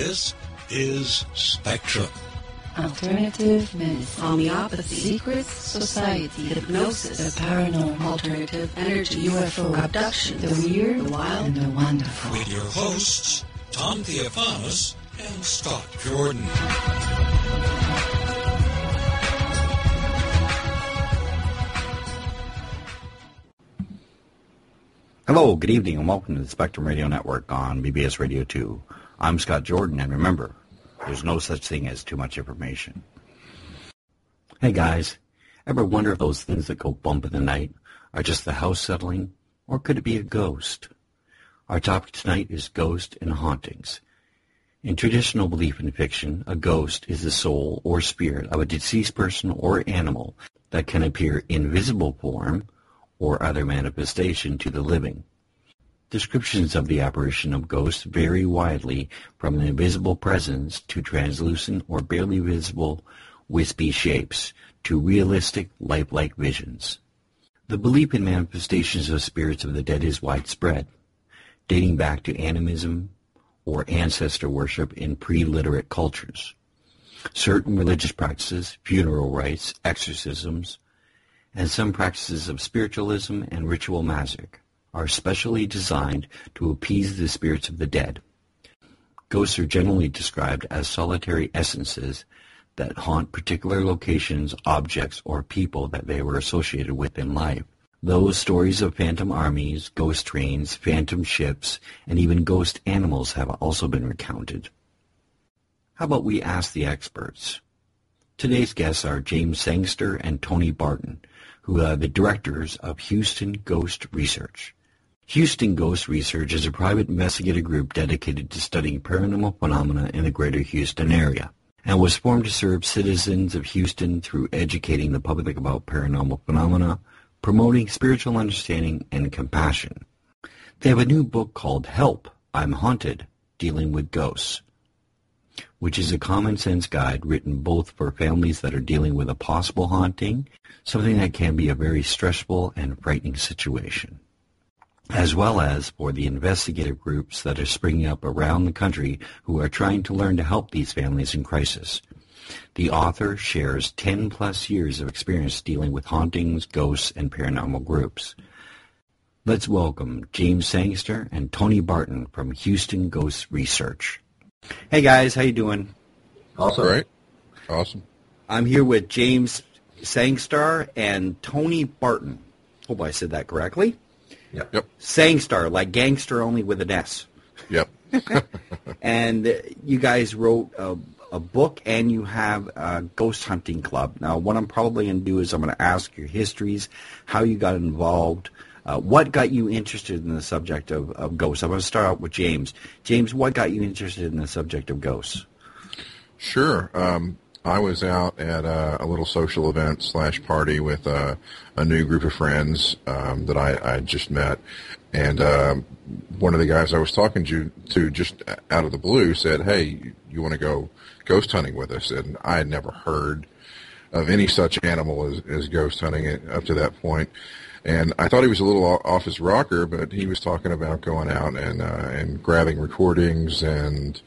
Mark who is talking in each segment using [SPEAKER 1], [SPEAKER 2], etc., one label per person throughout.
[SPEAKER 1] This is Spectrum.
[SPEAKER 2] Alternative medicine, homeopathy, secret society, hypnosis, the paranormal, alternative energy, UFO, abduction, the weird, the wild, and the wonderful.
[SPEAKER 1] With your hosts, Tom Theophanis and Scott Jordan.
[SPEAKER 3] Hello, good evening, and welcome to the Spectrum Radio Network on BBS Radio 2. I'm Scott Jordan, and remember, there's no such thing as too much information. Hey guys, ever wonder if those things that go bump in the night are just the house settling, or could it be a ghost? Our topic tonight is ghosts and hauntings. In traditional belief in fiction, a ghost is the soul or spirit of a deceased person or animal that can appear in visible form or other manifestation to the living. Descriptions of the apparition of ghosts vary widely from an invisible presence to translucent or barely visible wispy shapes to realistic lifelike visions. The belief in manifestations of spirits of the dead is widespread, dating back to animism or ancestor worship in pre-literate cultures. Certain religious practices, funeral rites, exorcisms, and some practices of spiritualism and ritual magic are specially designed to appease the spirits of the dead. Ghosts are generally described as solitary essences that haunt particular locations, objects, or people that they were associated with in life. Those stories of phantom armies, ghost trains, phantom ships, and even ghost animals have also been recounted. How about we ask the experts? Today's guests are James Sangster and Tony Barton, who are the directors of Houston Ghost Research. Houston Ghost Research is a private investigative group dedicated to studying paranormal phenomena in the greater Houston area, and was formed to serve citizens of Houston through educating the public about paranormal phenomena, promoting spiritual understanding and compassion. They have a new book called Help, I'm Haunted, Dealing with Ghosts, which is a common-sense guide written both for families that are dealing with a possible haunting, something that can be a very stressful and frightening situation, as well as for the investigative groups that are springing up around the country who are trying to learn to help these families in crisis. The author shares 10-plus years of experience dealing with hauntings, ghosts, and paranormal groups. Let's welcome James Sangster and Tony Barton from Houston Ghost Research. Hey guys, how you doing?
[SPEAKER 4] Awesome.
[SPEAKER 5] Great. Awesome.
[SPEAKER 3] I'm here with James Sangster and Tony Barton. Hope I said that correctly.
[SPEAKER 5] Yep.
[SPEAKER 3] Sangster, like gangster, only with an S.
[SPEAKER 5] Yep.
[SPEAKER 3] And you guys wrote a book, and you have a ghost hunting club. Now, what I'm probably going to do is I'm going to ask your histories, how you got involved, what got you interested in the subject of ghosts. I'm going to start out with James. James, what got you interested in the subject of ghosts?
[SPEAKER 5] Sure. I was out at a little social event / party with a new group of friends that I just met, and one of the guys I was talking to just out of the blue said, "Hey, you want to go ghost hunting with us?" And I had never heard of any such animal as ghost hunting up to that point. And I thought he was a little off his rocker, but he was talking about going out and grabbing recordings and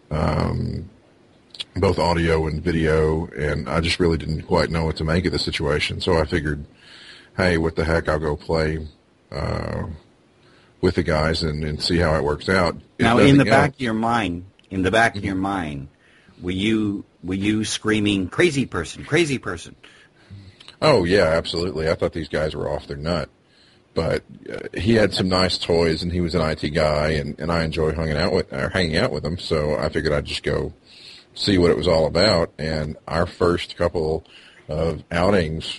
[SPEAKER 5] both audio and video, and I just really didn't quite know what to make of the situation. So I figured, hey, what the heck, I'll go play with the guys and see how it works out.
[SPEAKER 3] Now, in the back of your mind, were you screaming, crazy person, crazy person?
[SPEAKER 5] Oh, yeah, absolutely. I thought these guys were off their nut. But he had some nice toys, and he was an IT guy, and I enjoy hanging out with him, so I figured I'd just go see what it was all about. And our first couple of outings,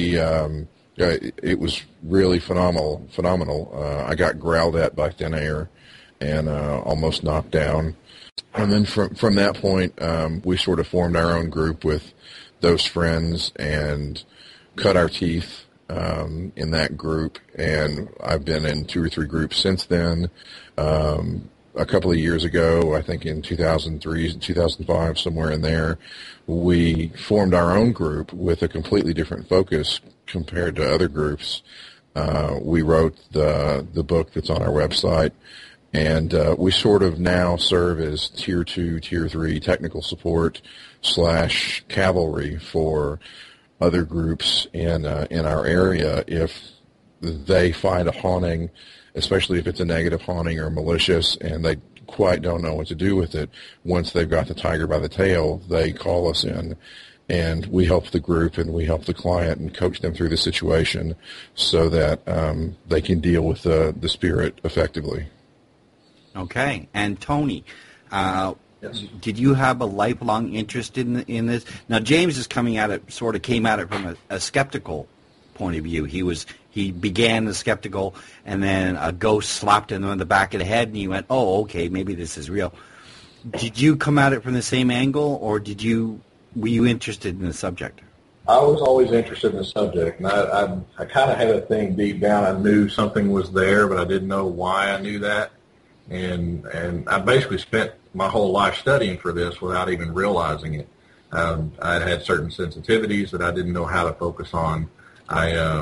[SPEAKER 5] it was really phenomenal. I got growled at by thin air and almost knocked down. And then from that point, we sort of formed our own group with those friends and cut our teeth in that group, and I've been in 2 or 3 groups since then. A couple of years ago, I think in 2003, 2005, somewhere in there, we formed our own group with a completely different focus compared to other groups. We wrote the book that's on our website, And we sort of now serve as Tier 2, Tier 3 technical support / cavalry for other groups in our area if they find a haunting, especially if it's a negative haunting or malicious, and they quite don't know what to do with it. Once they've got the tiger by the tail, they call us in, and we help the group and we help the client and coach them through the situation so that they can deal with the spirit effectively.
[SPEAKER 3] Okay. And Tony,
[SPEAKER 4] Yes.
[SPEAKER 3] did you have a lifelong interest in this? Now, James is came at it from a skeptical point of view. He began as skeptical, and then a ghost slapped him on the back of the head, and he went, "Oh, okay, maybe this is real." Did you come at it from the same angle, or were you interested in the subject?
[SPEAKER 4] I was always interested in the subject, and I kind of had a thing deep down. I knew something was there, but I didn't know why I knew that. And I basically spent my whole life studying for this without even realizing it. I had certain sensitivities that I didn't know how to focus on. I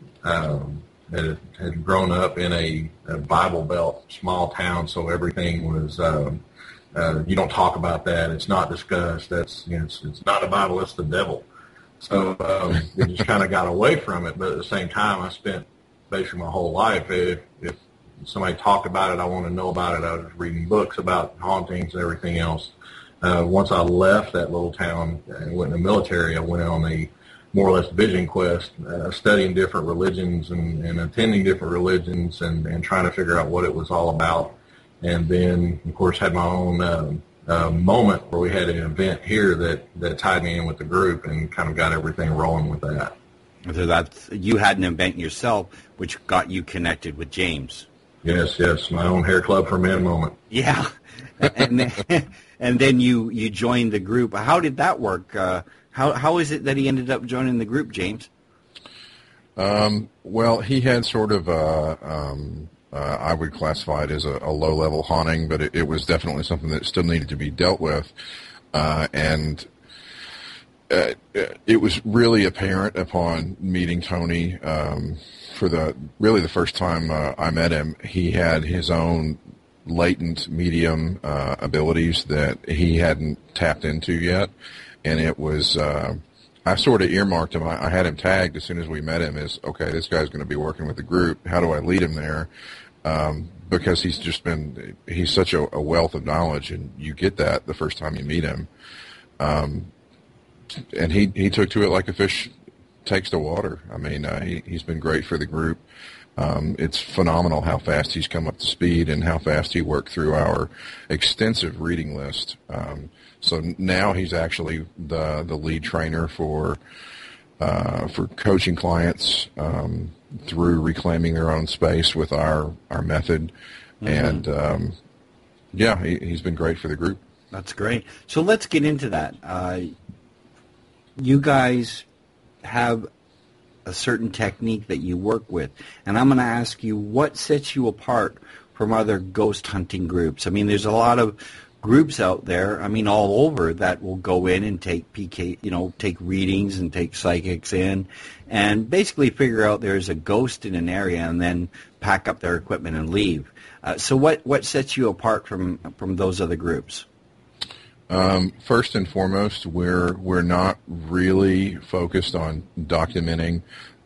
[SPEAKER 4] had grown up in a Bible Belt small town, so everything was you don't talk about that. It's not discussed. It's not the Bible. It's the devil. So we just kind of got away from it. But at the same time, I spent basically my whole life. If somebody talked about it, I want to know about it. I was reading books about hauntings and everything else. Once I left that little town and went in the military, I went on a more or less vision quest, studying different religions and attending different religions and trying to figure out what it was all about. And then, of course, had my own moment where we had an event here that tied me in with the group and kind of got everything rolling with that.
[SPEAKER 3] So you had an event yourself, which got you connected with James.
[SPEAKER 4] Yes, my own hair club for men moment.
[SPEAKER 3] Yeah, and then you joined the group. How did that work? How is it that he ended up joining the group, James?
[SPEAKER 5] Well, he had sort of I would classify it as a low-level haunting, but it was definitely something that still needed to be dealt with, and it was really apparent upon meeting Tony for the first time I met him. He had his own latent medium abilities that he hadn't tapped into yet, and it was I sort of earmarked him. I had him tagged as soon as we met him as, okay, this guy's going to be working with the group. How do I lead him there? Because he's such a wealth of knowledge, and you get that the first time you meet him. And he took to it like a fish takes to water. I mean, he's been great for the group. It's phenomenal how fast he's come up to speed and how fast he worked through our extensive reading list. So now he's actually the lead trainer for coaching clients through reclaiming their own space with our method. Mm-hmm. And he's been great for the group.
[SPEAKER 3] That's great. So let's get into that. You guys have a certain technique that you work with, and I'm going to ask you what sets you apart from other ghost hunting groups. I mean, there's a lot of groups out there, I mean, all over, that will go in and take take readings and take psychics in and basically figure out there's a ghost in an area and then pack up their equipment and leave. So what sets you apart from those other groups?
[SPEAKER 5] First and foremost, we're not really focused on documenting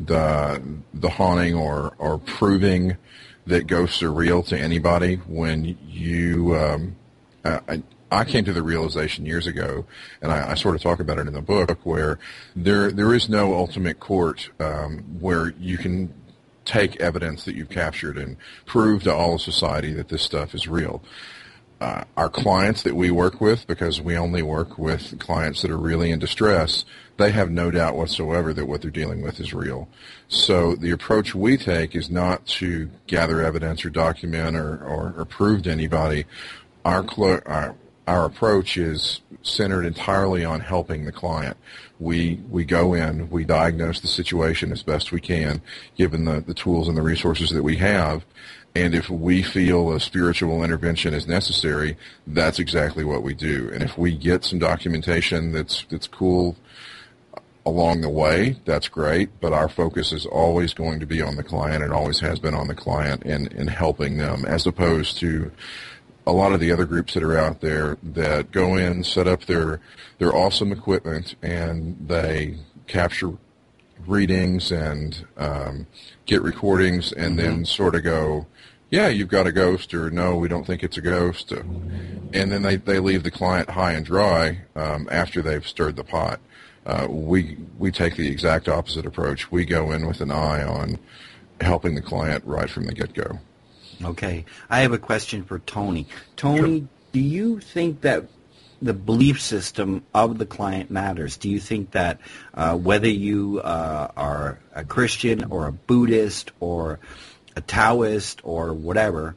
[SPEAKER 5] the haunting or proving that ghosts are real to anybody. When you, I came to the realization years ago, and I sort of talk about it in the book, where there is no ultimate court where you can take evidence that you've captured and prove to all of society that this stuff is real. Our clients that we work with, because we only work with clients that are really in distress, they have no doubt whatsoever that what they're dealing with is real. So the approach we take is not to gather evidence or document or prove to anybody. Our approach is centered entirely on helping the client. We go in, we diagnose the situation as best we can, given the tools and the resources that we have. And if we feel a spiritual intervention is necessary, that's exactly what we do. And if we get some documentation that's cool, along the way, that's great, but our focus is always going to be on the client. It always has been on the client and helping them, as opposed to a lot of the other groups that are out there that go in, set up their awesome equipment, and they capture readings and get recordings, and then sort of go, yeah, you've got a ghost, or no, we don't think it's a ghost. And then they leave the client high and dry after they've stirred the pot. We take the exact opposite approach. We go in with an eye on helping the client right from the get-go.
[SPEAKER 3] Okay. I have a question for Tony. Tony, do you think that the belief system of the client matters? Do you think that whether you are a Christian or a Buddhist or a Taoist or whatever,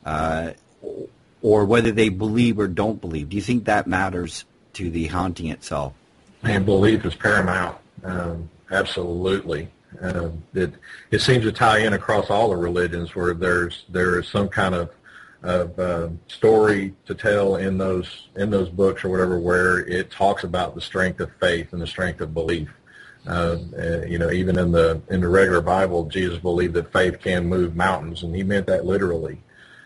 [SPEAKER 3] or whether they believe or don't believe, do you think that matters to the haunting itself?
[SPEAKER 4] And belief is paramount. Absolutely. It seems to tie in across all the religions, where there is some kind of story to tell in those books or whatever, where it talks about the strength of faith and the strength of belief. Even in the regular Bible, Jesus believed that faith can move mountains, and he meant that literally.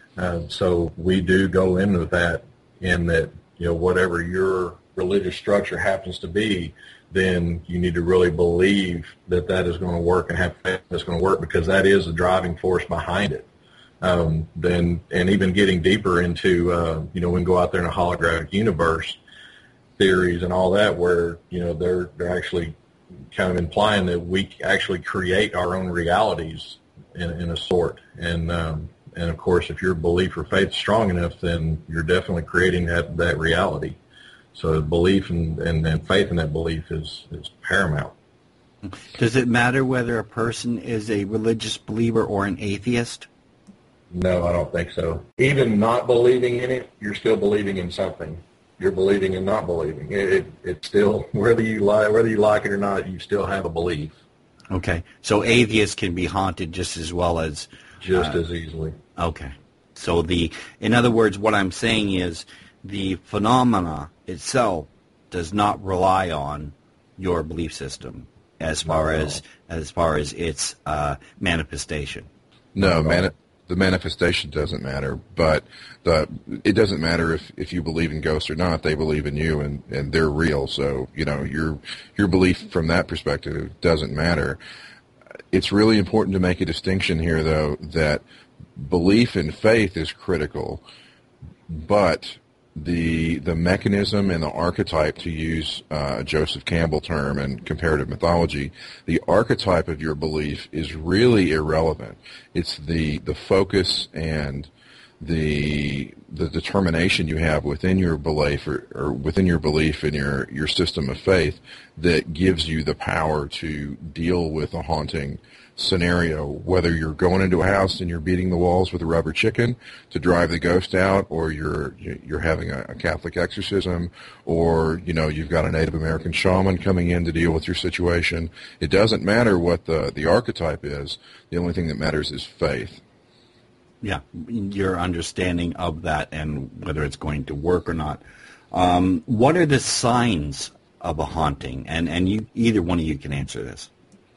[SPEAKER 4] So we do go into that, in that, whatever your religious structure happens to be, then you need to really believe that is going to work, and have faith that's going to work, because that is the driving force behind it. And even getting deeper into, we can go out there in a holographic universe theories and all that, where, they're actually kind of implying that we actually create our own realities in a sort. And of course, if your belief or faith is strong enough, then you're definitely creating that reality. So belief and faith in that belief is paramount.
[SPEAKER 3] Does it matter whether a person is a religious believer or an atheist?
[SPEAKER 4] No, I don't think so. Even not believing in it, you're still believing in something. You're believing and not believing. It's still, whether you like it or not, you still have a belief.
[SPEAKER 3] Okay. So atheists can be haunted just as well as...
[SPEAKER 4] Just as easily.
[SPEAKER 3] Okay. So in other words, what I'm saying is the phenomena itself does not rely on your belief system as far as its manifestation.
[SPEAKER 5] No, the manifestation doesn't matter, but it doesn't matter if you believe in ghosts or not. They believe in you, and they're real. So your belief from that perspective doesn't matter. It's really important to make a distinction here, though, that belief and faith is critical, but the mechanism and the archetype, to use a Joseph Campbell term in comparative mythology, the archetype of your belief is really irrelevant. It's the focus and the determination you have within your belief or within your belief in your system of faith that gives you the power to deal with a haunting scenario, whether you're going into a house and you're beating the walls with a rubber chicken to drive the ghost out, or you're having a Catholic exorcism, or you've got a Native American shaman coming in to deal with your situation. It doesn't matter what the archetype is. The only thing that matters is faith.
[SPEAKER 3] Yeah, your understanding of that and whether it's going to work or not. What are the signs of a haunting? And either one of you can answer this.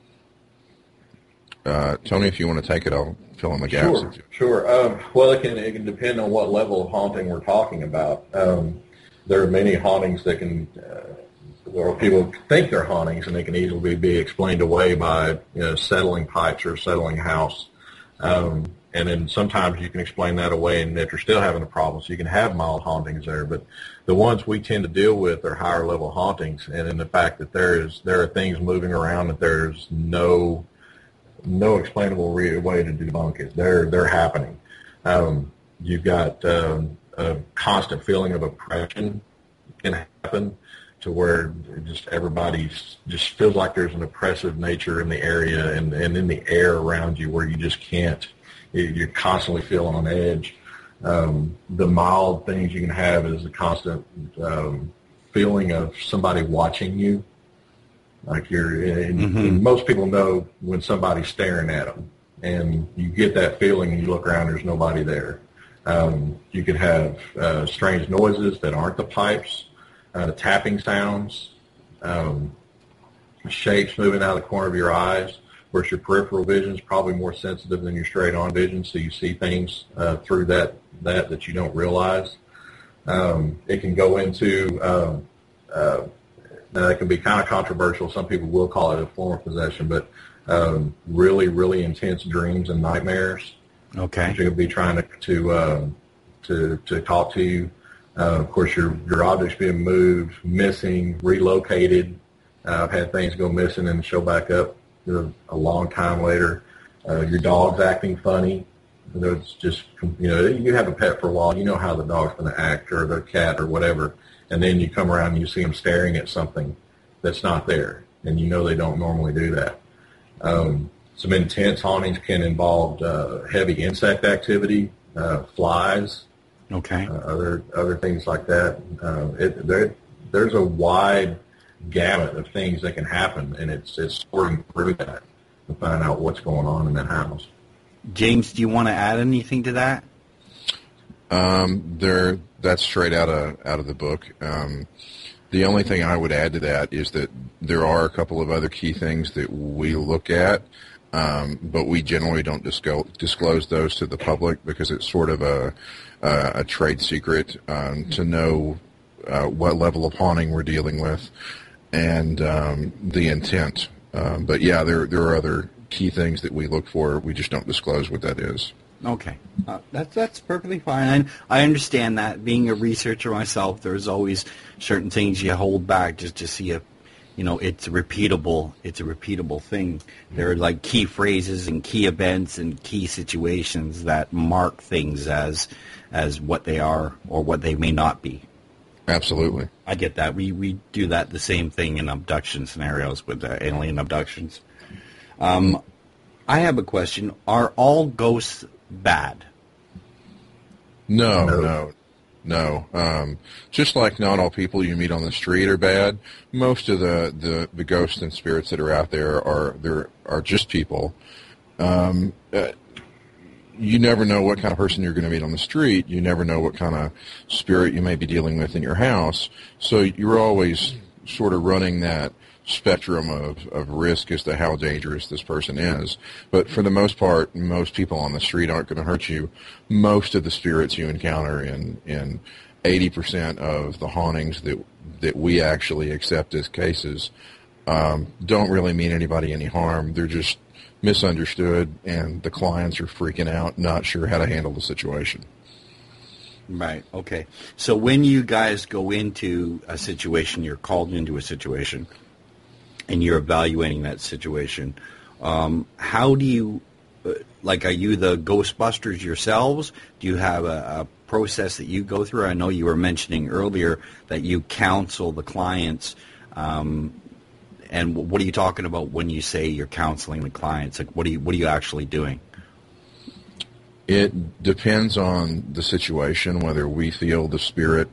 [SPEAKER 5] Tony, if you want to take it, I'll fill in the gaps.
[SPEAKER 4] Sure. Well, it can depend on what level of haunting we're talking about. There are many hauntings that can, or people think they're hauntings, and they can easily be explained away by settling pipes or settling a house. And then sometimes you can explain that away, and if you're still having a problem, so you can have mild hauntings there. But the ones we tend to deal with are higher level hauntings, and in the fact that there are things moving around that there's no explainable way to debunk it. They're happening. You've got a constant feeling of oppression can happen, to where just everybody just feels like there's an oppressive nature in the area and in the air around you, where you just can't. You're constantly feeling on edge. The mild things you can have is the constant feeling of somebody watching you. Like and most people know when somebody's staring at them, and you get that feeling, and you look around, there's nobody there. You could have strange noises that aren't the pipes, tapping sounds. shapes moving out of the corner of your eyes. Of course, your peripheral vision is probably more sensitive than your straight-on vision, so you see things through that you don't realize. It can go into, it can be kind of controversial. Some people will call it a form of possession, but really, really intense dreams and nightmares.
[SPEAKER 3] Okay.
[SPEAKER 4] She'll be trying to talk to you. Of course, your objects being moved, missing, relocated. I've had things go missing and show back up a long time later. Your dog's acting funny. It's just, you have a pet for a while, you know how the dog's going to act, or the cat or whatever, and then you come around and you see them staring at something that's not there, and you know they don't normally do that. Some intense hauntings can involve heavy insect activity, flies,
[SPEAKER 3] okay,
[SPEAKER 4] other things like that. There's a wide gamut of things that can happen, and it's sorting through that to find out what's going on in that house.
[SPEAKER 3] James, do you want to add anything to that?
[SPEAKER 5] That's straight out of the book. The only thing I would add to that is that there are a couple of other key things that we look at, but we generally don't disclose those to the public because it's sort of a trade secret to know what level of haunting we're dealing with and the intent. But yeah, there are other key things that we look for. We just don't disclose what that is.
[SPEAKER 3] Okay, that's perfectly fine. I understand that. Being a researcher myself, there's always certain things you hold back just to see if, it's a repeatable thing. There are like key phrases and key events and key situations that mark things as what they are or what they may not be.
[SPEAKER 5] Absolutely.
[SPEAKER 3] I get that. We do that the same thing in abduction scenarios with alien abductions. I have a question. Are all ghosts bad?
[SPEAKER 5] No. Just like not all people you meet on the street are bad, most of the ghosts and spirits that are out there are just people. You never know what kind of person you're going to meet on the street. You never know what kind of spirit you may be dealing with in your house. So you're always sort of running that spectrum of risk as to how dangerous this person is. But for the most part, most people on the street aren't going to hurt you. Most of the spirits you encounter in 80% of the hauntings that we actually accept as cases don't really mean anybody any harm. They're just misunderstood, and the clients are freaking out, not sure how to handle the situation.
[SPEAKER 3] Right, okay. So when you guys go into a situation, you're called into a situation, and you're evaluating that situation, how do you, are you the Ghostbusters yourselves? Do you have a process that you go through? I know you were mentioning earlier that you counsel the clients. And what are you talking about when you say you're counseling the clients? Like, what are you actually doing?
[SPEAKER 5] It depends on the situation, whether we feel the spirit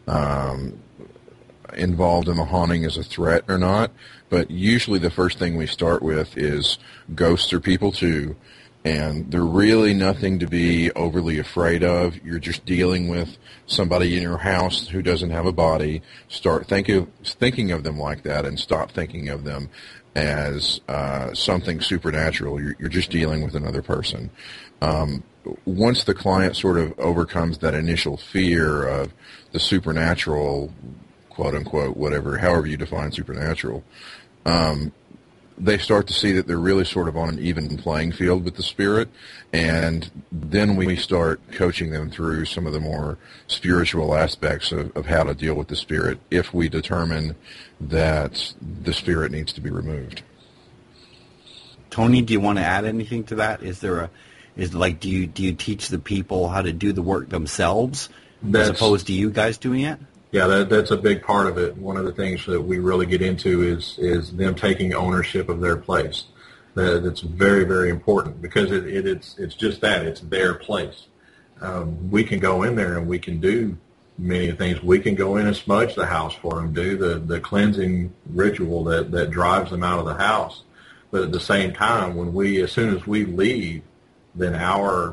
[SPEAKER 5] involved in the haunting is a threat or not. But usually the first thing we start with is ghosts are people too, and they're really nothing to be overly afraid of. You're just dealing with somebody in your house who doesn't have a body. Start thinking of them like that, and stop thinking of them as something supernatural. You're just dealing with another person. Once the client sort of overcomes that initial fear of the supernatural, quote unquote, however you define supernatural, they start to see that they're really sort of on an even playing field with the spirit, and then we start coaching them through some of the more spiritual aspects of how to deal with the spirit if we determine that the spirit needs to be removed.
[SPEAKER 3] Tony, do you want to add anything to that? Do you teach the people how to do the work themselves as opposed to you guys doing it?
[SPEAKER 4] Yeah, that's a big part of it. One of the things that we really get into is them taking ownership of their place. That's very, very important because it's just that. It's their place. We can go in there and we can do many things. We can go in and smudge the house for them, do the cleansing ritual that drives them out of the house. But at the same time, as soon as we leave, then our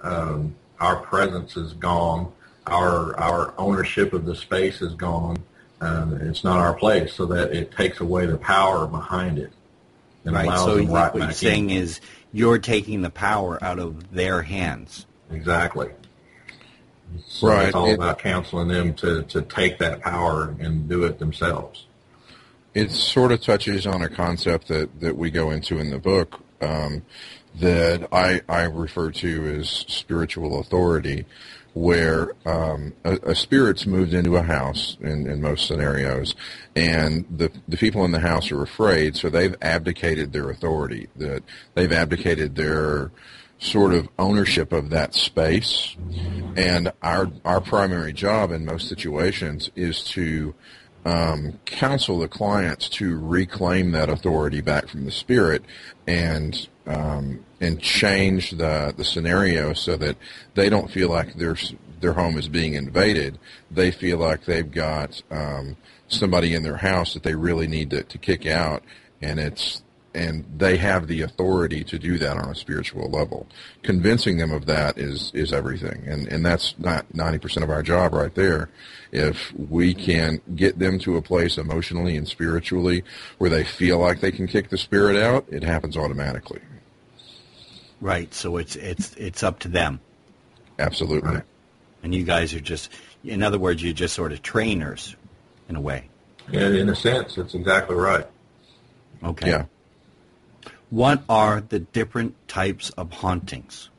[SPEAKER 4] presence is gone. Our ownership of the space is gone, It's not our place, so that it takes away the power behind it and
[SPEAKER 3] Right.
[SPEAKER 4] allows
[SPEAKER 3] So
[SPEAKER 4] them right
[SPEAKER 3] what you're
[SPEAKER 4] back
[SPEAKER 3] saying
[SPEAKER 4] in.
[SPEAKER 3] is you're taking the power out of their hands.
[SPEAKER 4] Exactly. So
[SPEAKER 5] Right.
[SPEAKER 4] it's all about counseling them to take that power and do it themselves.
[SPEAKER 5] It sort of touches on a concept that we go into in the book that I refer to as spiritual authority, where a spirit's moved into a house in most scenarios, and the people in the house are afraid, so they've abdicated their authority, that they've abdicated their sort of ownership of that space. And our primary job in most situations is to counsel the clients to reclaim that authority back from the spirit and change the scenario so that they don't feel like their home is being invaded. They feel like they've got somebody in their house that they really need to kick out, and they have the authority to do that on a spiritual level. Convincing them of that is everything, and that's not 90% of our job right there. If we can get them to a place emotionally and spiritually where they feel like they can kick the spirit out, it happens automatically.
[SPEAKER 3] Right. So it's up to them.
[SPEAKER 5] Absolutely.
[SPEAKER 4] Right.
[SPEAKER 3] And you guys are just, in other words, you're just sort of trainers in a way.
[SPEAKER 4] Yeah, in a sense, that's exactly right.
[SPEAKER 3] Okay.
[SPEAKER 5] Yeah.
[SPEAKER 3] What are the different types of hauntings?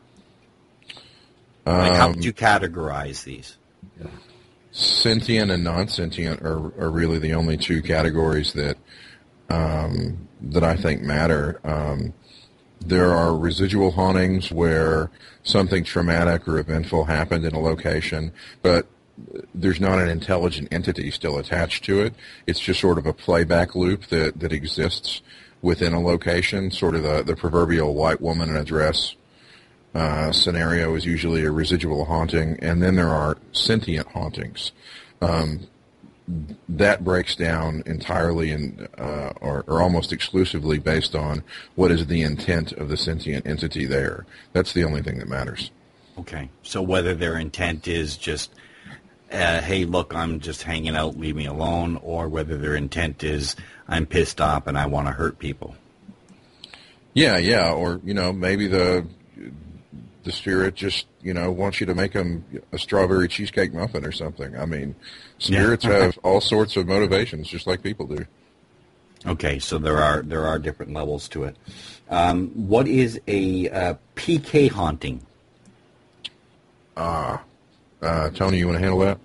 [SPEAKER 3] How would you categorize these?
[SPEAKER 5] Sentient and non-sentient are really the only two categories that I think matter. There are residual hauntings where something traumatic or eventful happened in a location, but there's not an intelligent entity still attached to it. It's just sort of a playback loop that exists within a location. Sort of the proverbial white woman in a dress scenario is usually a residual haunting. And then there are sentient hauntings. That breaks down entirely or almost exclusively based on what is the intent of the sentient entity there. That's the only thing that matters.
[SPEAKER 3] Okay. So whether their intent is just, hey, look, I'm just hanging out, leave me alone, or whether their intent is, I'm pissed off and I want to hurt people. Yeah.
[SPEAKER 5] Or, maybe the spirit just, wants you to make them a strawberry cheesecake muffin or something. I mean, spirits have all sorts of motivations, just like people do.
[SPEAKER 3] Okay, so there are different levels to it. What is a PK haunting?
[SPEAKER 5] Tony, you want to handle that?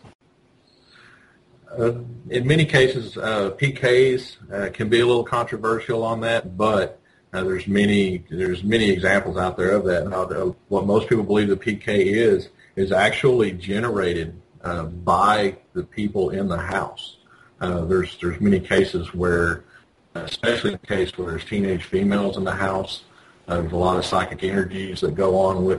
[SPEAKER 4] In many cases, PKs can be a little controversial on that, but there's many examples out there of that. What most people believe the PK is actually generated by the people in the house. There's many cases where, especially in the case where there's teenage females in the house, there's a lot of psychic energies that go on with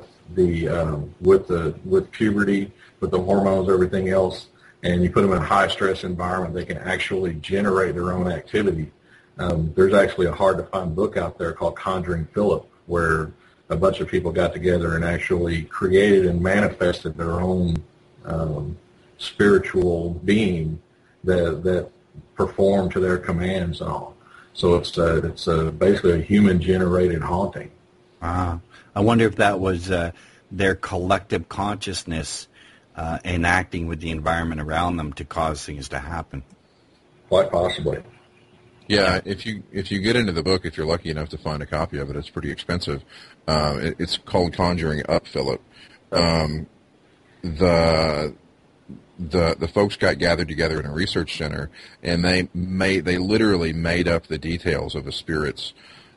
[SPEAKER 4] puberty, with the hormones, everything else. And you put them in a high-stress environment, they can actually generate their own activity. There's actually a hard-to-find book out there called Conjuring Philip, where a bunch of people got together and actually created and manifested their own spiritual being that performed to their commands and all. So it's basically a human-generated haunting.
[SPEAKER 3] I wonder if that was their collective consciousness enacting with the environment around them to cause things to happen.
[SPEAKER 4] Quite possibly.
[SPEAKER 5] Yeah, if you get into the book, if you're lucky enough to find a copy of it, it's pretty expensive. It's called Conjuring Up Philip. The folks got gathered together in a research center, and they literally made up the details of a spirit's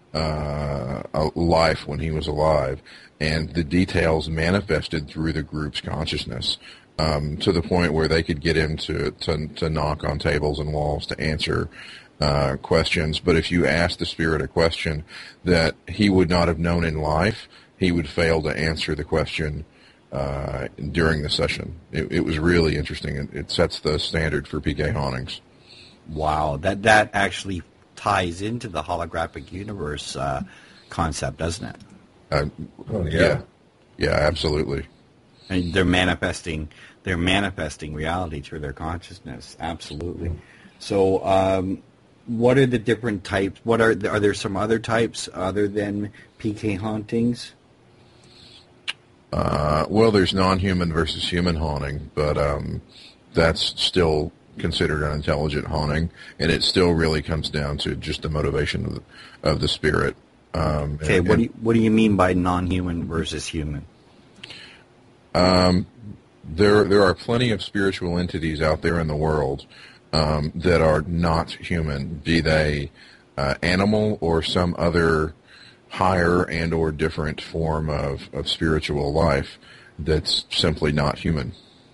[SPEAKER 5] life when he was alive, and the details manifested through the group's consciousness to the point where they could get him to knock on tables and walls to answer questions. But if you asked the spirit a question that he would not have known in life, he would fail to answer the question during the session. It was really interesting. It sets the standard for PK hauntings.
[SPEAKER 3] Wow, that actually ties into the holographic universe concept, doesn't it?
[SPEAKER 4] Yeah.
[SPEAKER 5] Yeah, absolutely.
[SPEAKER 3] And they're manifesting reality through their consciousness. Absolutely. So, what are the different types? Are there some other types other than PK hauntings?
[SPEAKER 5] Well, there's non-human versus human haunting, but that's still considered an intelligent haunting, and it still really comes down to just the motivation of the spirit.
[SPEAKER 3] Okay, what do you mean by non-human versus human?
[SPEAKER 5] There are plenty of spiritual entities out there in the world that are not human, be they animal or some other higher and or different form of spiritual life that's simply not human.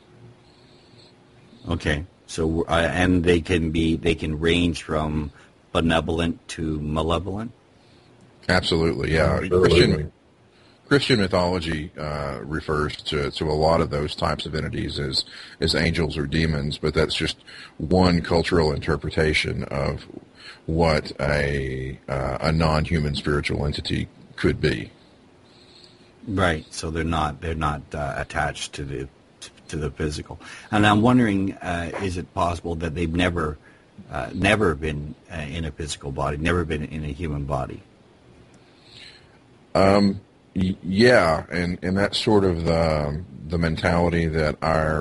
[SPEAKER 3] Okay, so and they can range from benevolent to malevolent.
[SPEAKER 5] Absolutely, yeah. Christian mythology refers to a lot of those types of entities as angels or demons, but that's just one cultural interpretation of what a non-human spiritual entity could be.
[SPEAKER 3] Right. So they're not attached to the physical. And I'm wondering, is it possible that they've never been in a physical body, never been in a human body?
[SPEAKER 5] Yeah, and that's sort of the mentality that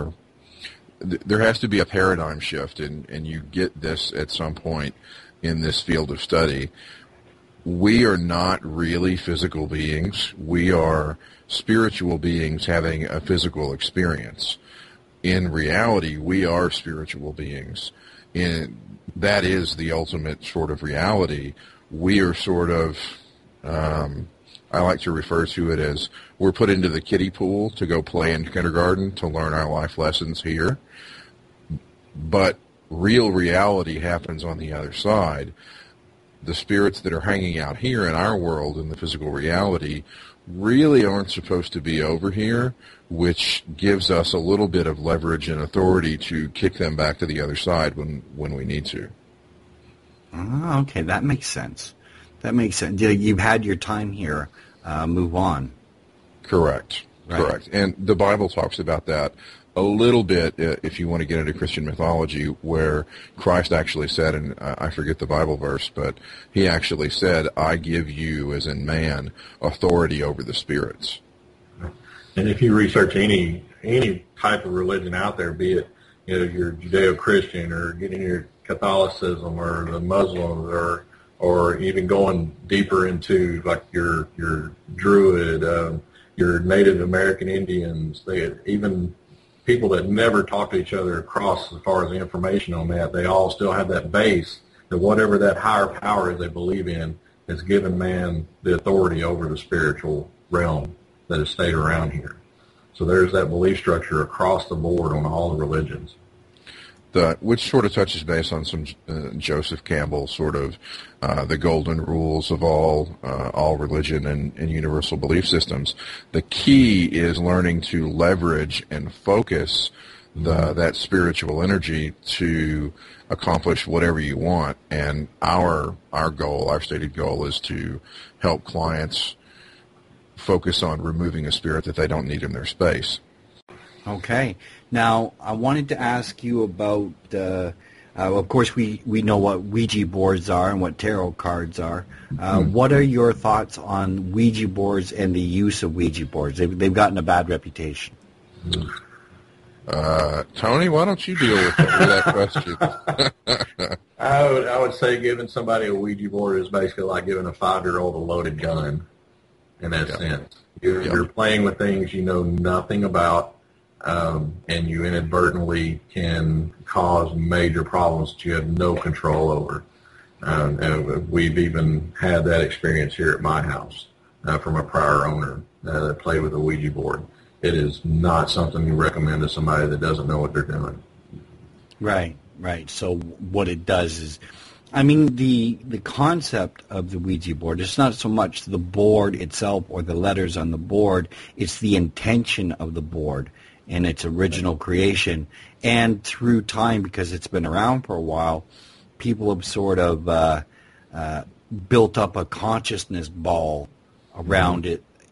[SPEAKER 5] there has to be a paradigm shift, and you get this at some point in this field of study. We are not really physical beings. We are spiritual beings having a physical experience. In reality, we are spiritual beings. That is the ultimate sort of reality. We are sort of, I like to refer to it as we're put into the kiddie pool to go play in kindergarten to learn our life lessons here. But real reality happens on the other side. The spirits that are hanging out here in our world, in the physical reality, really aren't supposed to be over here, which gives us a little bit of leverage and authority to kick them back to the other side when we need to.
[SPEAKER 3] Oh, okay, that makes sense. You've had your time here. Move on.
[SPEAKER 5] Correct.
[SPEAKER 3] Right.
[SPEAKER 5] Correct. And the Bible talks about that a little bit, if you want to get into Christian mythology, where Christ actually said, and I forget the Bible verse, but he actually said, I give you, as in man, authority over the spirits.
[SPEAKER 4] And if you research any type of religion out there, be it your Judeo-Christian or getting your Catholicism or the Muslims or even going deeper into like your Druid, your Native American Indians, even people that never talk to each other across as far as the information on that, they all still have that base that whatever that higher power is they believe in has given man the authority over the spiritual realm that has stayed around here. So there's that belief structure across the board on all the religions.
[SPEAKER 5] Which sort of touches base on some Joseph Campbell sort of the golden rules of all religion and universal belief systems. The key is learning to leverage and focus that spiritual energy to accomplish whatever you want. And our stated goal is to help clients focus on removing a spirit that they don't need in their space.
[SPEAKER 3] Okay. Now, I wanted to ask you about, of course, we know what Ouija boards are and what tarot cards are. What are your thoughts on Ouija boards and the use of Ouija boards? They've gotten a bad reputation.
[SPEAKER 5] Tony, why don't you deal with that question?
[SPEAKER 4] I would say giving somebody a Ouija board is basically like giving a 5-year-old a loaded gun in that sense. You're playing with things you know nothing about. And you inadvertently can cause major problems that you have no control over. And we've even had that experience here at my house from a prior owner that played with a Ouija board. It is not something you recommend to somebody that doesn't know what they're doing.
[SPEAKER 3] Right. So what it does is, I mean, the concept of the Ouija board, it's not so much the board itself or the letters on the board, it's the intention of the board and its original creation. And through time, because it's been around for a while, people have sort of built up a consciousness ball around it,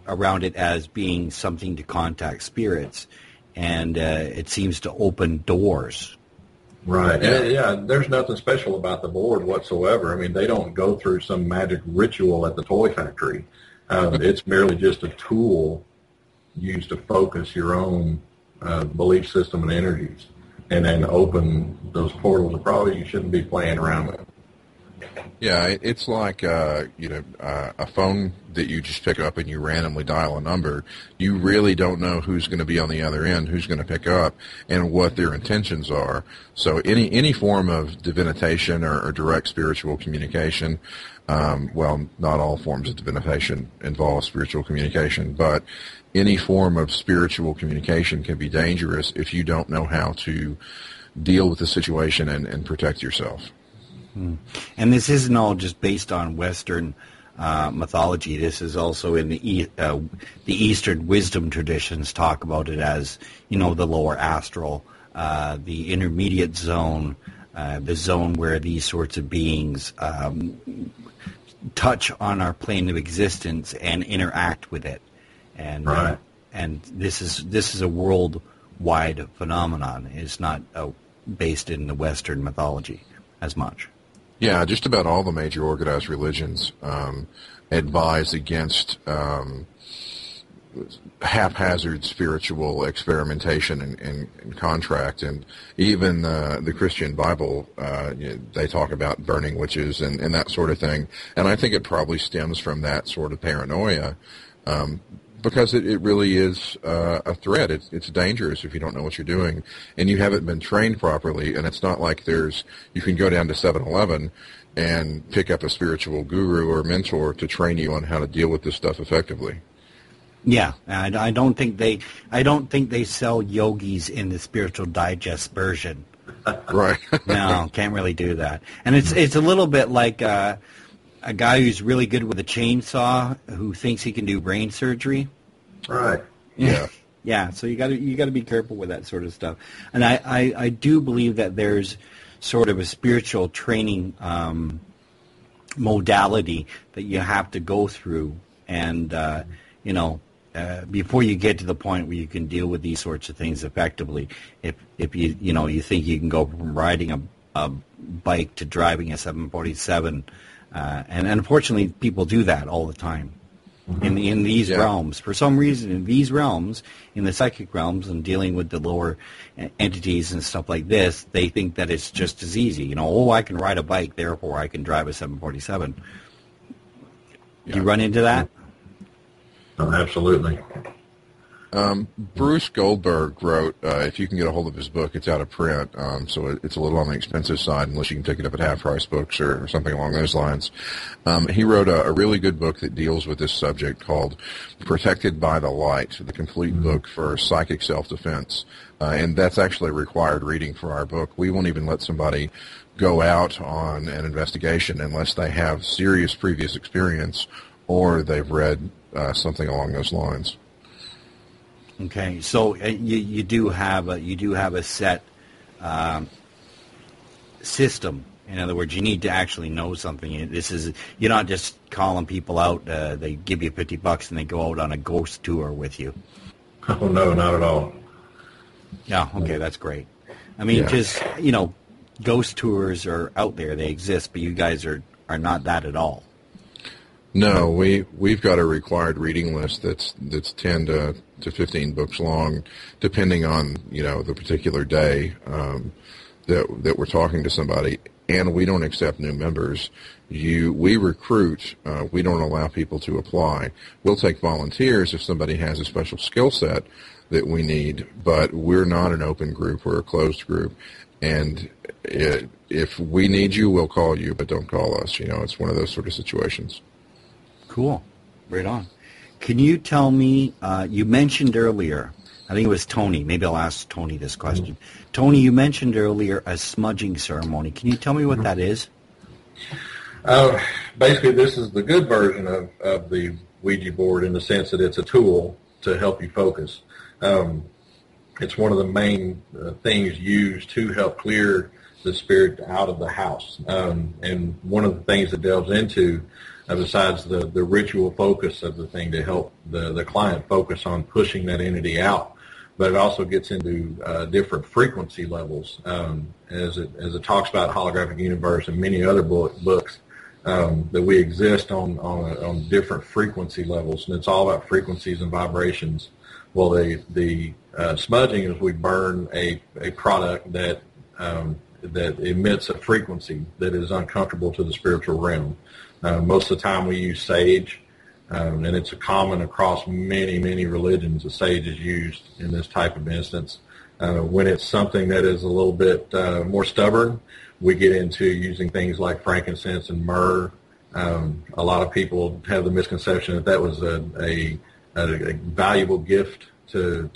[SPEAKER 3] around it as being something to contact spirits, and it seems to open doors.
[SPEAKER 4] Right. Yeah, there's nothing special about the board whatsoever. I mean, they don't go through some magic ritual at the toy factory. It's merely just a tool used to focus your own belief system and energies, and then open those portals that probably you shouldn't be playing around with.
[SPEAKER 5] Yeah, it's like a phone that you just pick up and you randomly dial a number. You really don't know who's going to be on the other end, who's going to pick up, and what their intentions are. So any form of divination or direct spiritual communication, well, not all forms of divination involve spiritual communication, but any form of spiritual communication can be dangerous if you don't know how to deal with the situation and protect yourself.
[SPEAKER 3] And this isn't all just based on Western mythology. This is also in the Eastern wisdom traditions talk about it as, the lower astral, the intermediate zone, the zone where these sorts of beings touch on our plane of existence and interact with it. And
[SPEAKER 4] right.
[SPEAKER 3] And this is a worldwide phenomenon. It's not based in the Western mythology as much.
[SPEAKER 5] Yeah, just about all the major organized religions advise against haphazard spiritual experimentation and contract, and even the Christian Bible, they talk about burning witches and that sort of thing. And I think it probably stems from that sort of paranoia, because it really is a threat. It's dangerous if you don't know what you're doing and you haven't been trained properly. And it's not like you can go down to 7-Eleven and pick up a spiritual guru or mentor to train you on how to deal with this stuff effectively.
[SPEAKER 3] Yeah, I don't think they sell yogis in the Spiritual Digest version.
[SPEAKER 5] Right.
[SPEAKER 3] No, can't really do that. And it's a little bit like a guy who's really good with a chainsaw who thinks he can do brain surgery.
[SPEAKER 4] Right.
[SPEAKER 5] Yeah.
[SPEAKER 3] Yeah. So you got to be careful with that sort of stuff. And I do believe that there's sort of a spiritual training modality that you have to go through, and before you get to the point where you can deal with these sorts of things effectively. If you think you can go from riding a bike to driving a 747. And unfortunately, people do that all the time in these realms. For some reason, in these realms, in the psychic realms, and dealing with the lower entities and stuff like this, they think that it's just as easy. I can ride a bike, therefore I can drive a 747. Do you run into that?
[SPEAKER 4] Oh, absolutely.
[SPEAKER 5] Bruce Goldberg wrote, if you can get a hold of his book, it's out of print, so it's a little on the expensive side unless you can pick it up at Half Price Books or something along those lines. He wrote a really good book that deals with this subject called Protected by the Light, the complete book for psychic self-defense. And that's actually required reading for our book. We won't even let somebody go out on an investigation unless they have serious previous experience or they've read something along those lines.
[SPEAKER 3] Okay, so you do have a set system. In other words, you need to actually know something. You're not just calling people out. They give you $50 and they go out on a ghost tour with you.
[SPEAKER 4] Oh no, not at all.
[SPEAKER 3] Yeah, okay, that's great. I mean, just ghost tours are out there; they exist, but you guys are not that at all.
[SPEAKER 5] No, we've got a required reading list that's 10 to 15 books long, depending on the particular day that we're talking to somebody. And we don't accept new members. We recruit. We don't allow people to apply. We'll take volunteers if somebody has a special skill set that we need, but we're not an open group. We're a closed group. And if we need you, we'll call you, but don't call us. It's one of those sort of situations.
[SPEAKER 3] Cool. Right on. Can you tell me, you mentioned earlier, I think it was Tony, maybe I'll ask Tony this question. Tony, you mentioned earlier a smudging ceremony. Can you tell me what that is?
[SPEAKER 4] Basically, this is the good version of the Ouija board in the sense that it's a tool to help you focus. It's one of the main things used to help clear the spirit out of the house. And one of the things it delves into besides the ritual focus of the thing to help the client focus on pushing that entity out. But it also gets into different frequency levels, as it talks about Holographic Universe and many other books, that we exist on different frequency levels, and it's all about frequencies and vibrations. Well, the smudging is we burn a product that emits a frequency that is uncomfortable to the spiritual realm. Most of the time we use sage. And it's common across many religions. The sage is used in this type of instance. When it's something that is a little bit more stubborn, we get into using things like frankincense and myrrh. A lot of people have the misconception that was a valuable gift to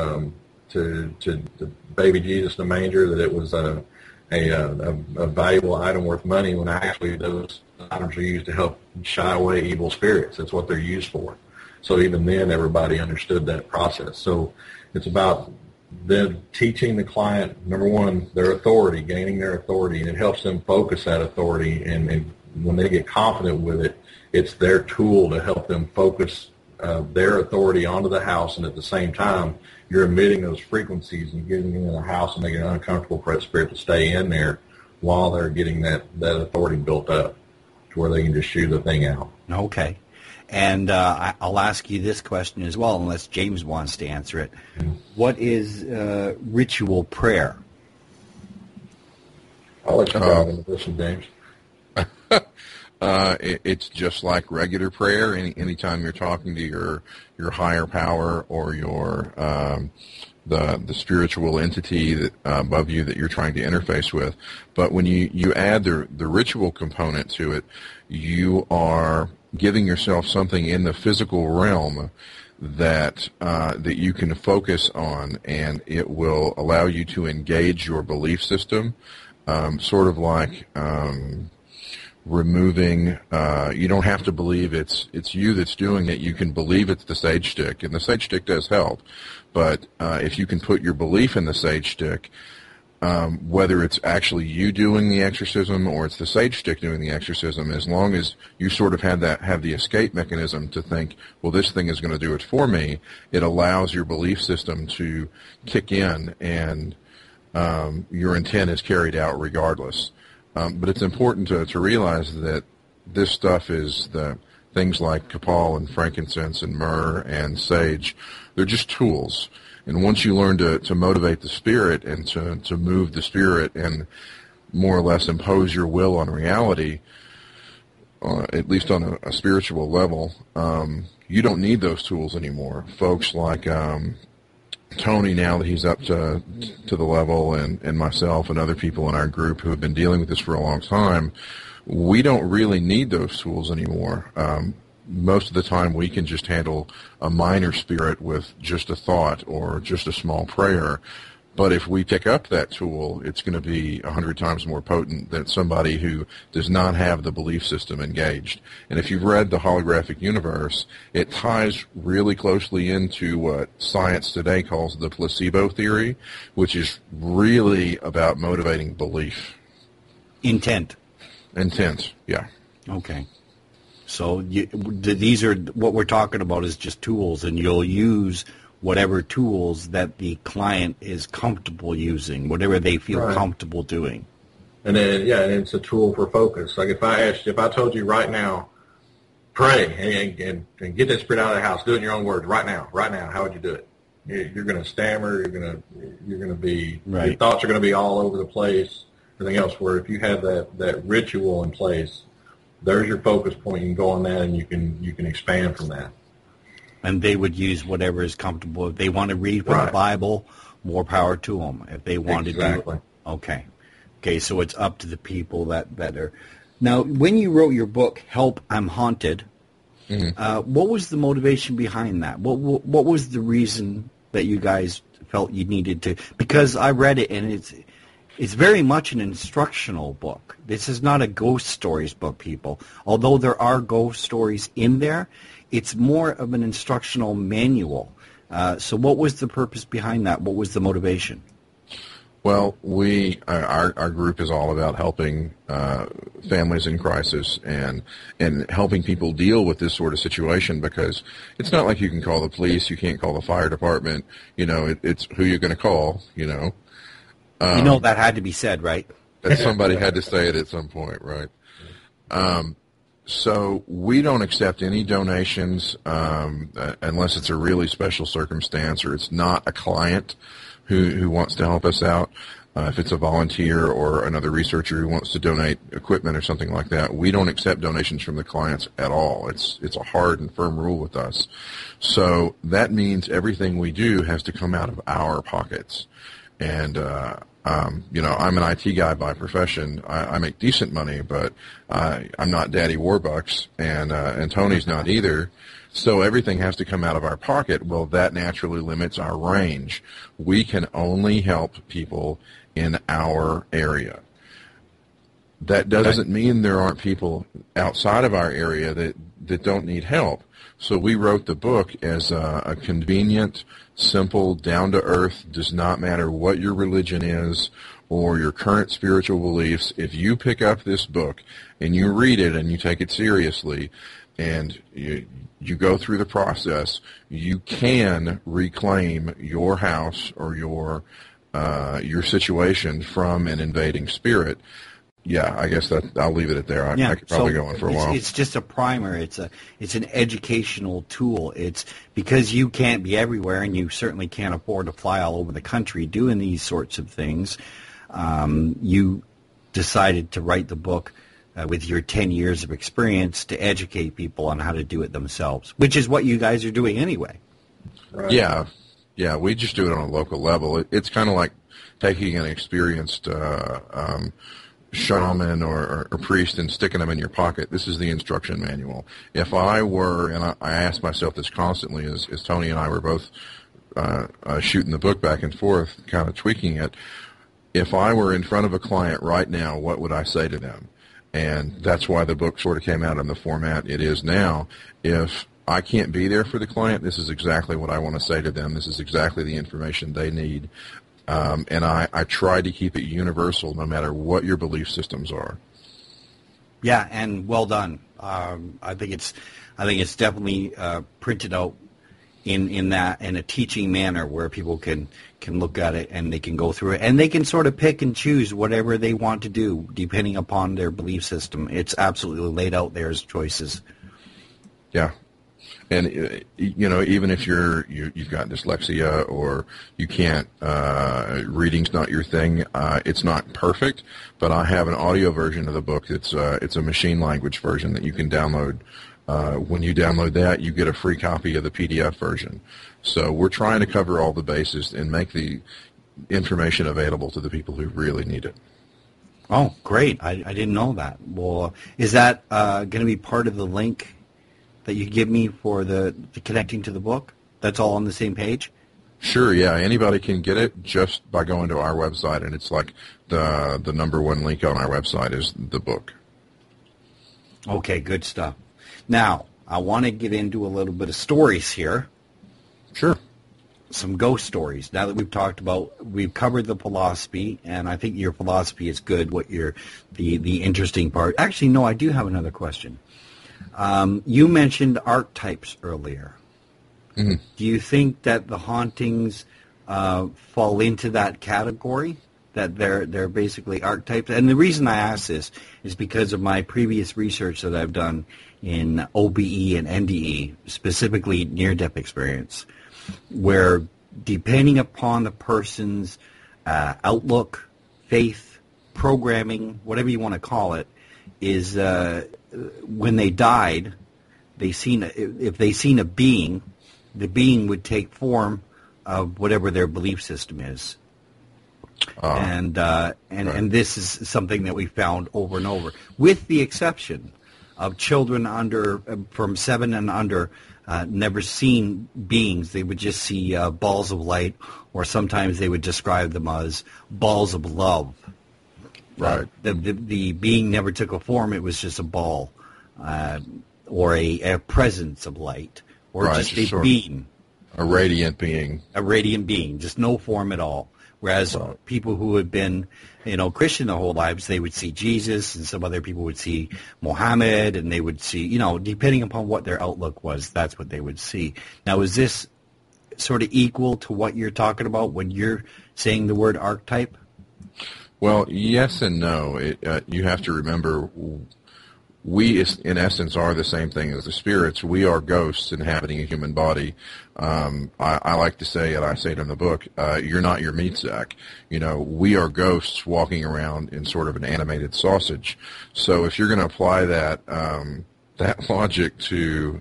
[SPEAKER 4] the baby Jesus in the manger, that it was a valuable item worth money, when actually those items are used to help shy away evil spirits. That's what they're used for. So even then, everybody understood that process. So it's about them teaching the client, number one, their authority, gaining their authority, and it helps them focus that authority. And when they get confident with it, it's their tool to help them focus their authority onto the house, and at the same time, you're emitting those frequencies and getting into the house and making it uncomfortable for that spirit to stay in there while they're getting that authority built up to where they can just shoot the thing out.
[SPEAKER 3] Okay. And I'll ask you this question as well, unless James wants to answer it. Mm-hmm. What is ritual prayer?
[SPEAKER 4] I'll let you go into this one, James.
[SPEAKER 5] It's just like regular prayer. Anytime you're talking to your higher power or your the spiritual entity that above you that you're trying to interface with. But when you add the ritual component to it, you are giving yourself something in the physical realm that you can focus on, and it will allow you to engage your belief system, sort of like removing, you don't have to believe it's you that's doing it. You can believe it's the sage stick, and the sage stick does help. But if you can put your belief in the sage stick, whether it's actually you doing the exorcism or it's the sage stick doing the exorcism, as long as you sort of have the escape mechanism to think, well, this thing is going to do it for me, it allows your belief system to kick in, and your intent is carried out regardless. But it's important to realize that this stuff is the things like Kapal and frankincense and myrrh and sage. They're just tools. And once you learn to motivate the spirit and to move the spirit and more or less impose your will on reality, at least on a spiritual level, you don't need those tools anymore. Folks like Tony, now that he's up to the level, and myself and other people in our group who have been dealing with this for a long time, we don't really need those tools anymore. Most of the time we can just handle a minor spirit with just a thought or just a small prayer. But if we pick up that tool, it's going to be 100 times more potent than somebody who does not have the belief system engaged. And if you've read The Holographic Universe, it ties really closely into what science today calls the placebo theory, which is really about motivating belief.
[SPEAKER 3] Intent,
[SPEAKER 5] yeah.
[SPEAKER 3] Okay. So these are, what we're talking about is just tools, and you'll use whatever tools that the client is comfortable using, whatever they feel comfortable doing.
[SPEAKER 4] And then, and it's a tool for focus. Like if I told you right now, pray and get that spirit out of the house, do it in your own words right now, how would you do it? You're going to stammer, you're going to be, your thoughts are going to be all over the place, everything else, where if you have that ritual in place, there's your focus point. You can go on that, and you can expand from that.
[SPEAKER 3] And they would use whatever is comfortable. If they want to read from the Bible, more power to them. If they want to do, okay, so it's up to the people that are. Now, when you wrote your book, Help, I'm Haunted, what was the motivation behind that? What was the reason that you guys felt you needed to? Because I read it, and it's very much an instructional book. This is not a ghost stories book, people. Although there are ghost stories in there, it's more of an instructional manual. So what was the purpose behind that? What was the motivation?
[SPEAKER 5] Well, our group is all about helping families in crisis and helping people deal with this sort of situation, because it's not like you can call the police, you can't call the fire department. It's who you're going to call.
[SPEAKER 3] That had to be said, right?
[SPEAKER 5] That somebody had to say it at some point, right? So we don't accept any donations unless it's a really special circumstance or it's not a client who wants to help us out. If it's a volunteer or another researcher who wants to donate equipment or something like that, we don't accept donations from the clients at all. It's a hard and firm rule with us. So that means everything we do has to come out of our pockets. And I'm an IT guy by profession. I make decent money, but I'm not Daddy Warbucks, and Tony's not either. So everything has to come out of our pocket. Well, that naturally limits our range. We can only help people in our area. That doesn't mean there aren't people outside of our area that don't need help. So we wrote the book as a convenient, simple, down-to-earth, does not matter what your religion is or your current spiritual beliefs. If you pick up this book and you read it and you take it seriously and you go through the process, you can reclaim your house or your situation from an invading spirit. Yeah, I guess I'll leave it at there. I could probably go on for a while.
[SPEAKER 3] It's just a primer. It's an educational tool. It's because you can't be everywhere, and you certainly can't afford to fly all over the country doing these sorts of things. You decided to write the book with your 10 years of experience to educate people on how to do it themselves, which is what you guys are doing anyway.
[SPEAKER 5] Right. Yeah, we just do it on a local level. It's kind of like taking an experienced shaman or priest and sticking them in your pocket. This is the instruction manual. If I were, and I ask myself this constantly as Tony and I were both shooting the book back and forth, kind of tweaking it, if I were in front of a client right now, what would I say to them? And that's why the book sort of came out in the format it is now. If I can't be there for the client, this is exactly what I want to say to them. This is exactly the information they need. And I try to keep it universal no matter what your belief systems are.
[SPEAKER 3] Yeah, and well done. I think it's definitely printed out in a teaching manner where people can look at it and they can go through it and they can sort of pick and choose whatever they want to do depending upon their belief system. It's absolutely laid out there as choices.
[SPEAKER 5] Yeah. And even if you've got dyslexia or you can't, reading's not your thing. It's not perfect, but I have an audio version of the book. It's a machine language version that you can download. When you download that, you get a free copy of the PDF version. So we're trying to cover all the bases and make the information available to the people who really need it.
[SPEAKER 3] Oh, great! I didn't know that. Well, is that going to be part of the link that you give me for the connecting to the book? That's all on the same page?
[SPEAKER 5] Sure, yeah. Anybody can get it just by going to our website, and it's like the number one link on our website is the book.
[SPEAKER 3] Okay, good stuff. Now, I want to get into a little bit of stories here.
[SPEAKER 5] Sure.
[SPEAKER 3] Some ghost stories. Now that we've covered the philosophy, and I think your philosophy is good, the interesting part. Actually, no, I do have another question. You mentioned archetypes earlier.
[SPEAKER 5] Mm-hmm.
[SPEAKER 3] Do you think that the hauntings fall into that category? That they're basically archetypes? And the reason I ask this is because of my previous research that I've done in OBE and NDE, specifically near-death experience, where depending upon the person's outlook, faith, programming, whatever you want to call it, is when they died, if they seen a being, the being would take form of whatever their belief system is. And this is something that we found over and over, with the exception of children from 7 and under, never seen beings. They would just see balls of light, or sometimes they would describe them as balls of love.
[SPEAKER 5] Right.
[SPEAKER 3] The being never took a form. It was just a ball, or a presence of light, or just a being.
[SPEAKER 5] A radiant being.
[SPEAKER 3] A radiant being, just no form at all. Whereas people who had been, Christian their whole lives, they would see Jesus, and some other people would see Muhammad, and they would see, depending upon what their outlook was, that's what they would see. Now, is this sort of equal to what you're talking about when you're saying the word archetype?
[SPEAKER 5] Well, yes and no. You have to remember, we, in essence, are the same thing as the spirits. We are ghosts inhabiting a human body. I like to say, and I say it in the book, you're not your meat sack. We are ghosts walking around in sort of an animated sausage. So if you're going to apply that logic to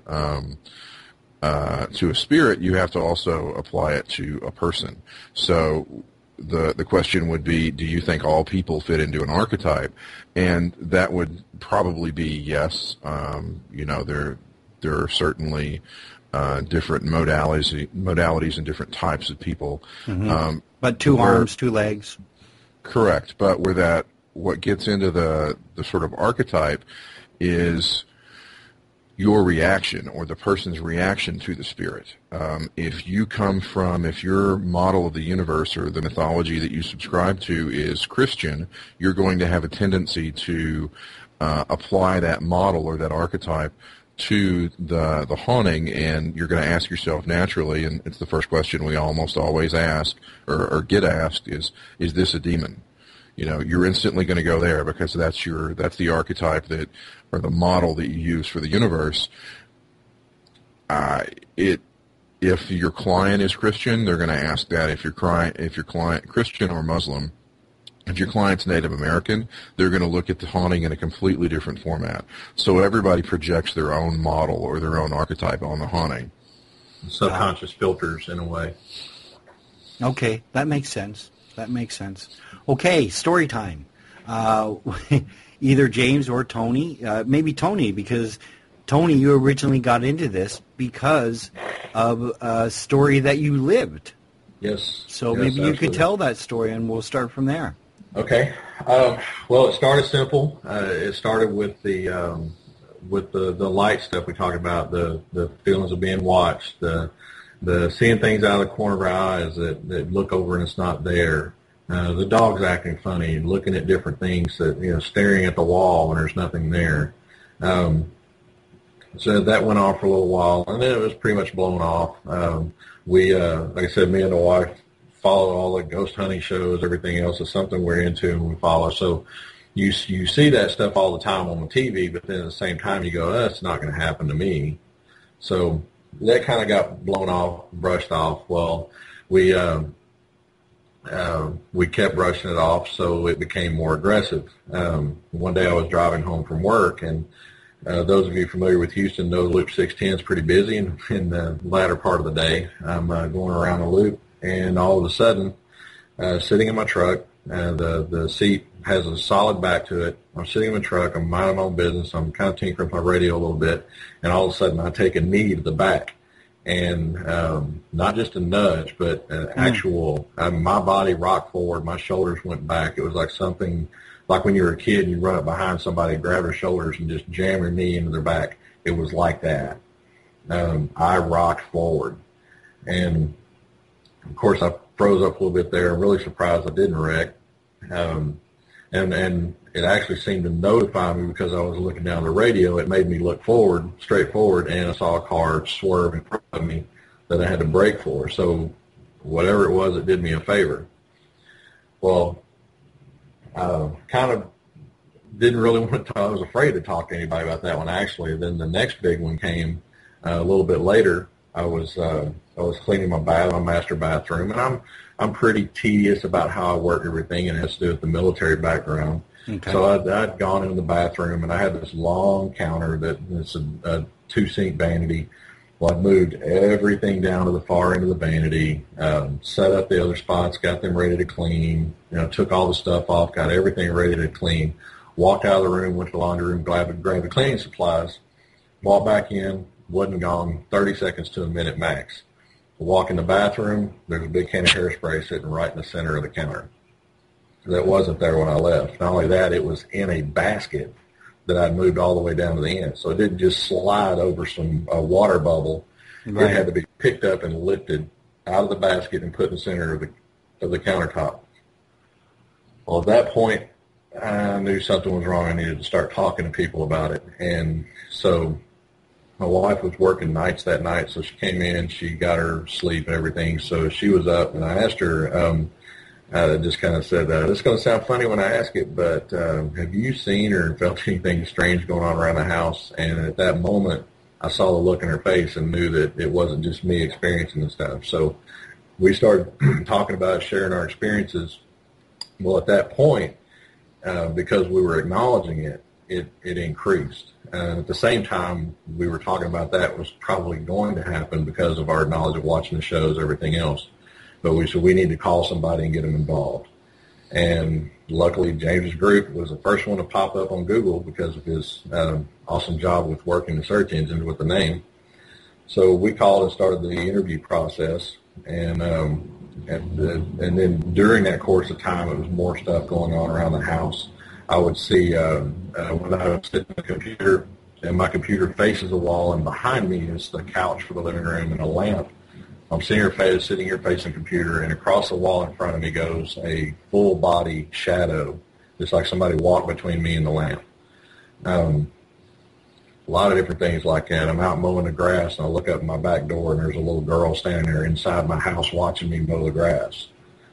[SPEAKER 5] a spirit, you have to also apply it to a person. So the question would be, do you think all people fit into an archetype? And that would probably be yes. There are certainly different modalities and different types of people.
[SPEAKER 3] Mm-hmm. But two arms, two legs.
[SPEAKER 5] Correct. But what gets into the sort of archetype is your reaction, or the person's reaction to the spirit. If your model of the universe or the mythology that you subscribe to is Christian, you're going to have a tendency to apply that model or that archetype to the haunting, and you're going to ask yourself naturally, and it's the first question we almost always ask or get asked is this a demon? You're instantly going to go there because that's the archetype or the model that you use for the universe. If your client is Christian, they're going to ask that. If your client Christian or Muslim, if your client's Native American, they're going to look at the haunting in a completely different format. So everybody projects their own model or their own archetype on the haunting.
[SPEAKER 4] Subconscious filters, in a way.
[SPEAKER 3] Okay, that makes sense. Okay, story time. Either James or Tony, maybe Tony, because Tony, you originally got into this because of a story that you lived.
[SPEAKER 4] Yes.
[SPEAKER 3] So maybe you could tell that story, and we'll start from there.
[SPEAKER 4] Okay. Well, it started simple. It started with the light stuff we talked about, the feelings of being watched, the seeing things out of the corner of our eyes that look over and it's not there. The dog's acting funny, looking at different things, staring at the wall when there's nothing there. So that went on for a little while, and then it was pretty much blown off. We, like I said, me and the wife follow all the ghost hunting shows, everything else is something we're into and we follow. So you see that stuff all the time on the TV, but then at the same time you go, that's not going to happen to me. So that kind of got blown off, brushed off. Well, we kept brushing it off, so it became more aggressive. One day I was driving home from work, and those of you familiar with Houston know Loop 610 is pretty busy in the latter part of the day. I'm going around the loop, and all of a sudden, sitting in my truck, the seat has a solid back to it. I'm sitting in my truck. I'm minding my own business. I'm kind of tinkering with my radio a little bit, and all of a sudden I take a knee to the back. And not just a nudge, but an actual, my body rocked forward, my shoulders went back. It was like something, like when you were a kid and you run up behind somebody, grab their shoulders and just jam your knee into their back. It was like that. I rocked forward. And, of course, I froze up a little bit there. I'm really surprised I didn't wreck. And it actually seemed to notify me because I was looking down the radio. It made me look forward, straight forward, and I saw a car swerve in front of me that I had to brake for. So whatever it was, it did me a favor. Well, kind of didn't really want to talk. I was afraid to talk to anybody about that one, actually. Then the next big one came a little bit later. I was cleaning my master bathroom, and I'm pretty tedious about how I work everything, and it has to do with the military background. Okay. So I'd gone in the bathroom, and I had this long counter that's a two-sink vanity. Well, I'd moved everything down to the far end of the vanity, set up the other spots, got them ready to clean, took all the stuff off, got everything ready to clean, walked out of the room, went to the laundry room, grabbed the cleaning supplies, walked back in, wasn't gone 30 seconds to a minute max. Walk in the bathroom, there's a big can of hairspray sitting right in the center of the counter. That wasn't there when I left. Not only that, it was in a basket that I'd moved all the way down to the end. So it didn't just slide over a water bubble. Right. It had to be picked up and lifted out of the basket and put in the center of the countertop. Well, at that point, I knew something was wrong. I needed to start talking to people about it. And so my wife was working nights that night, so she came in, she got her sleep and everything. So she was up, and I asked her, I just kind of said, this is going to sound funny when I ask it, but have you seen or felt anything strange going on around the house? And at that moment, I saw the look in her face and knew that it wasn't just me experiencing this stuff. So we started talking about it, sharing our experiences. Well, at that point, because we were acknowledging it, it increased. At the same time, we were talking about that was probably going to happen because of our knowledge of watching the shows, everything else. But we said we need to call somebody and get them involved. And luckily, James's group was the first one to pop up on Google because of his awesome job with working the search engines with the name. So we called and started the interview process. And then during that course of time, it was more stuff going on around the house. I would see when I was sitting at the computer, and my computer faces the wall, and behind me is the couch for the living room and a lamp. I'm sitting here facing the computer, and across the wall in front of me goes a full-body shadow, just like somebody walked between me and the lamp. A lot of different things like that. I'm out mowing the grass, and I look up my back door, and there's a little girl standing there inside my house watching me mow the grass.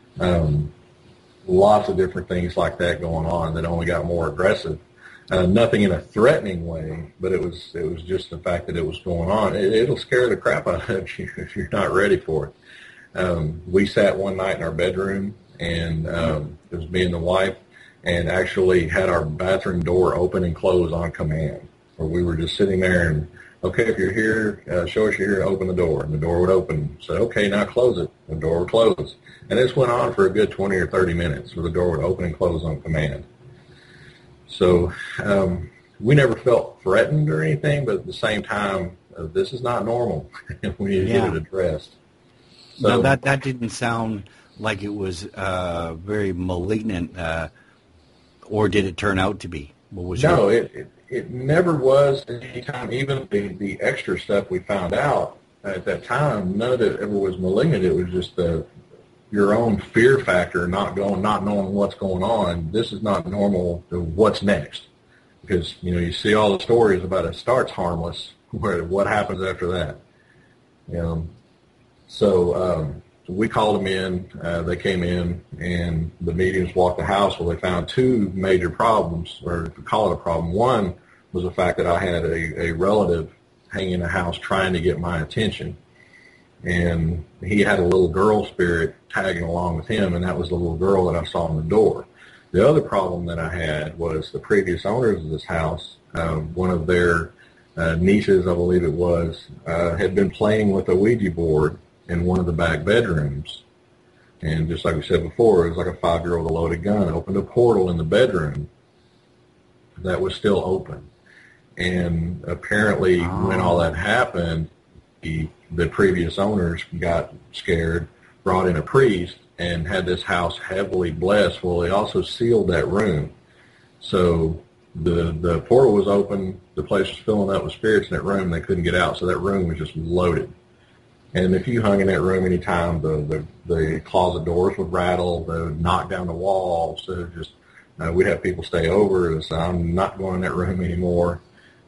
[SPEAKER 4] Lots of different things like that going on that only got more aggressive. Nothing in a threatening way, but it was just the fact that it was going on. It'll scare the crap out of you if you're not ready for it. We sat one night in our bedroom, and it was me and the wife, and actually had our bathroom door open and close on command. Where we were just sitting there and, okay, if you're here, show us you're here, open the door. And the door would open. So, okay, now close it. The door would close. And this went on for a good 20 or 30 minutes where the door would open and close on command. So we never felt threatened or anything, but at the same time, this is not normal. We need to get it addressed. So,
[SPEAKER 3] now, that didn't sound like it was very malignant, or did it turn out to be? What was
[SPEAKER 4] it never was at any time. Even the extra stuff we found out at that time, none of it ever was malignant. It was just your own fear factor, not knowing what's going on. This is not normal. What's next? Because you see all the stories about it starts harmless. What happens after that? So we called them in. They came in, and the mediums walked the house. Well, they found two major problems, or if you call it a problem. One was the fact that I had a relative hanging in the house trying to get my attention. And he had a little girl spirit tagging along with him, and that was the little girl that I saw on the door. The other problem that I had was the previous owners of this house, one of their nieces, I believe it was, had been playing with a Ouija board in one of the back bedrooms. And just like we said before, it was like a 5-year-old with a loaded gun. Opened a portal in the bedroom that was still open. And apparently when all that happened, the previous owners got scared, brought in a priest, and had this house heavily blessed. Well, they also sealed that room. So the portal was open, the place was filling up with spirits in that room, and they couldn't get out, so that room was just loaded. And if you hung in that room any time, the closet doors would rattle, they would knock down the walls. So just we'd have people stay over. It was, I'm not going in that room anymore.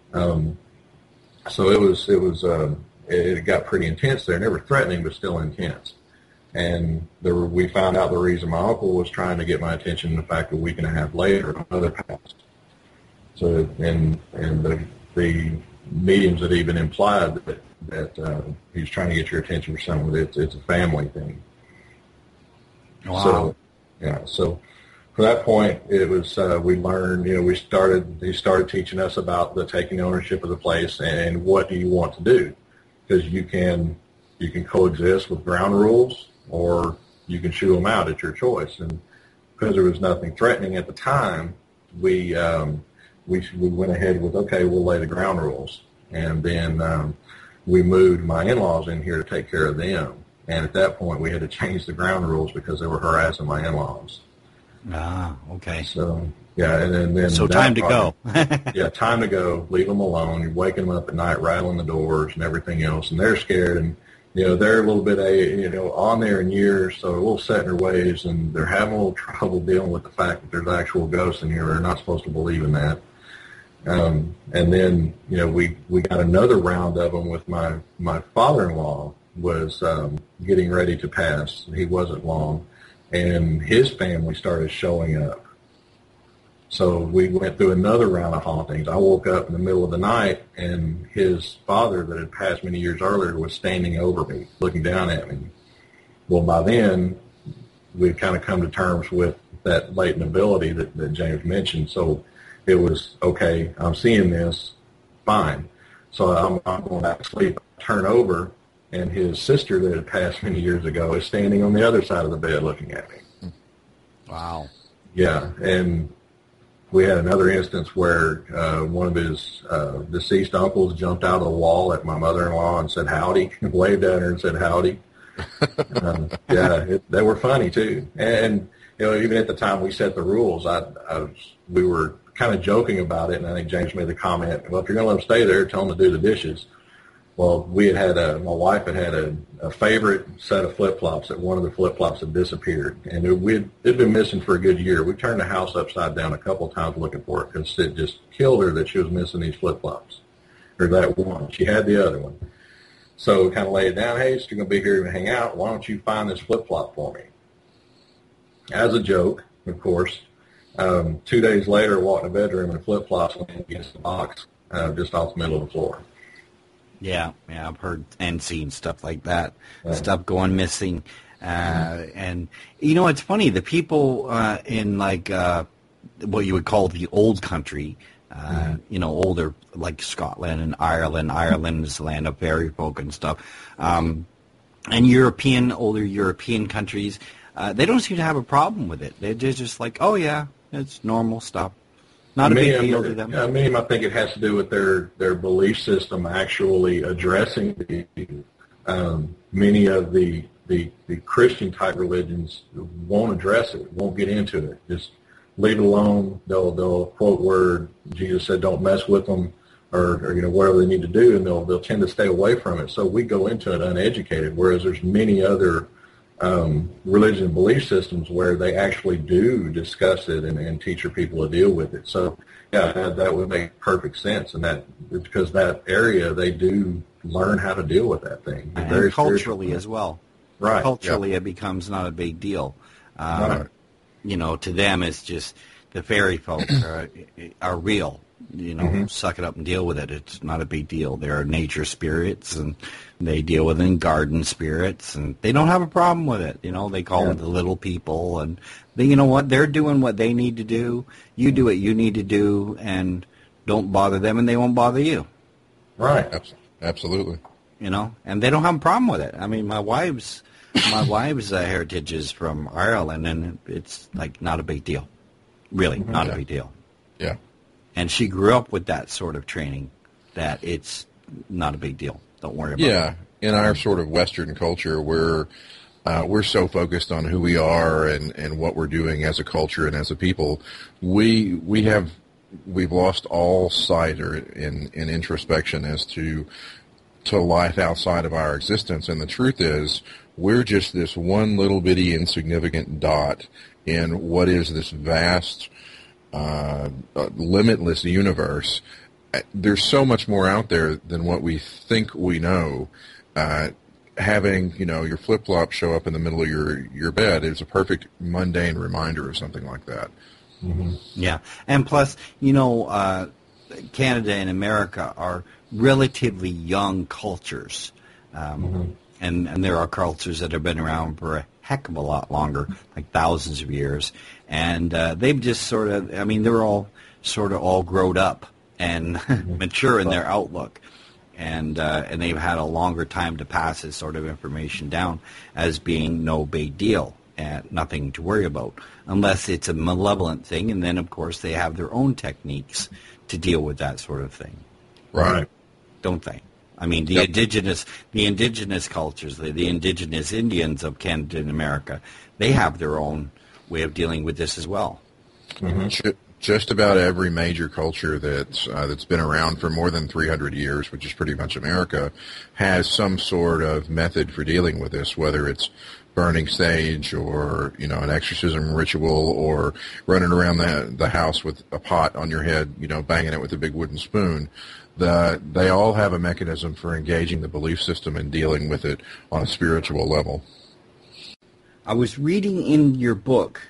[SPEAKER 4] So it got pretty intense there. Never threatening, but still intense. And we found out the reason my uncle was trying to get my attention, the fact that a week and a half later, my mother passed. So, and the mediums had even implied that he was trying to get your attention for something. It's a family thing.
[SPEAKER 3] Wow.
[SPEAKER 4] So, so from that point, it was, we learned, he started teaching us about the taking ownership of the place and what do you want to do. Because you can coexist with ground rules, or you can shoo them out at your choice. And because there was nothing threatening at the time, we went ahead with, okay, we'll lay the ground rules. And then we moved my in-laws in here to take care of them. And at that point, we had to change the ground rules because they were harassing my in-laws.
[SPEAKER 3] Ah, okay.
[SPEAKER 4] So, yeah, and then
[SPEAKER 3] so time to go.
[SPEAKER 4] Yeah, time to go. Leave them alone. You're waking them up at night, rattling the doors and everything else, and they're scared. And they're a little bit, on there in years, so a little set in their ways, and they're having a little trouble dealing with the fact that there's actual ghosts in here. They're not supposed to believe in that. And then, we got another round of them with my father-in-law was getting ready to pass. He wasn't long, and his family started showing up. So we went through another round of hauntings. I woke up in the middle of the night, and his father that had passed many years earlier was standing over me, looking down at me. Well, by then, we'd kind of come to terms with that latent ability that James mentioned. So it was, okay, I'm seeing this, fine. So I'm going back to sleep. I turn over, and his sister that had passed many years ago is standing on the other side of the bed looking at me.
[SPEAKER 3] Wow.
[SPEAKER 4] Yeah, and we had another instance where one of his deceased uncles jumped out of the wall at my mother-in-law and said howdy, waved at her and said howdy. They were funny too. And even at the time we set the rules, we were kind of joking about it, and I think James made the comment, well, if you're going to let them stay there, tell them to do the dishes. Well, my wife had a favorite set of flip-flops, that one of the flip-flops had disappeared. And it'd been missing for a good year. We turned the house upside down a couple of times looking for it because it just killed her that she was missing these flip-flops. Or that one. She had the other one. So we kind of laid it down, hey, so you're going to be here to hang out. Why don't you find this flip-flop for me? As a joke, of course. 2 days later, I walked in the bedroom and the flip-flops went against the box just off the middle of the floor.
[SPEAKER 3] Yeah, I've heard and seen stuff like that, stuff going missing. And, it's funny, the people in, what you would call the old country, older, like Scotland and Ireland. Ireland is the land of fairy folk and stuff. And older European countries, they don't seem to have a problem with it. They're just like, oh, yeah, it's normal stuff. Not a big deal to them.
[SPEAKER 4] Many of them, I think it has to do with their belief system actually addressing many of the Christian-type religions won't address it, won't get into it. Just leave it alone. They'll quote word. Jesus said, don't mess with them, or whatever they need to do, and they'll tend to stay away from it. So we go into it uneducated, whereas there's many other religion and belief systems where they actually do discuss it and teach their people to deal with it. So, that would make perfect sense, and that because that area they do learn how to deal with that thing.
[SPEAKER 3] And very culturally as well.
[SPEAKER 4] Right.
[SPEAKER 3] Culturally, it becomes not a big deal.
[SPEAKER 4] Right.
[SPEAKER 3] To them, it's just the fairy folk are real. Suck it up and deal with it. It's not a big deal. There are nature spirits, and they deal with it in garden spirits, and they don't have a problem with it. They call them the little people, and they're doing what they need to do. You do what you need to do, and don't bother them, and they won't bother you.
[SPEAKER 4] Right.
[SPEAKER 5] Absolutely.
[SPEAKER 3] And they don't have a problem with it. I mean, my wife's heritage is from Ireland, and it's like not a big deal. Really, not a big deal.
[SPEAKER 5] Yeah.
[SPEAKER 3] And she grew up with that sort of training, that it's not a big deal. Don't worry about it.
[SPEAKER 5] Yeah, in our sort of Western culture, we're so focused on who we are and what we're doing as a culture and as a people. We've lost all sight or in introspection as to life outside of our existence. And the truth is, we're just this one little bitty insignificant dot in what is this vast limitless universe. There's so much more out there than what we think we know. Having your flip-flop show up in the middle of your bed is a perfect mundane reminder of something like that.
[SPEAKER 3] Mm-hmm. Yeah, and plus, Canada and America are relatively young cultures, and there are cultures that have been around for a heck of a lot longer, like thousands of years. And they've just they're all sort of all grown up and mature in their outlook. And they've had a longer time to pass this sort of information down as being no big deal and nothing to worry about, unless it's a malevolent thing. And then, of course, they have their own techniques to deal with that sort of thing.
[SPEAKER 5] Right.
[SPEAKER 3] Don't they? I mean, the indigenous cultures, the indigenous Indians of Canada and America, they have their own way of dealing with this as well.
[SPEAKER 5] Mm-hmm. just about every major culture that's been around for more than 300 years, which is pretty much America, has some sort of method for dealing with this, whether it's burning sage or, an exorcism ritual or running around the house with a pot on your head, banging it with a big wooden spoon. They all have a mechanism for engaging the belief system and dealing with it on a spiritual level.
[SPEAKER 3] I was reading in your book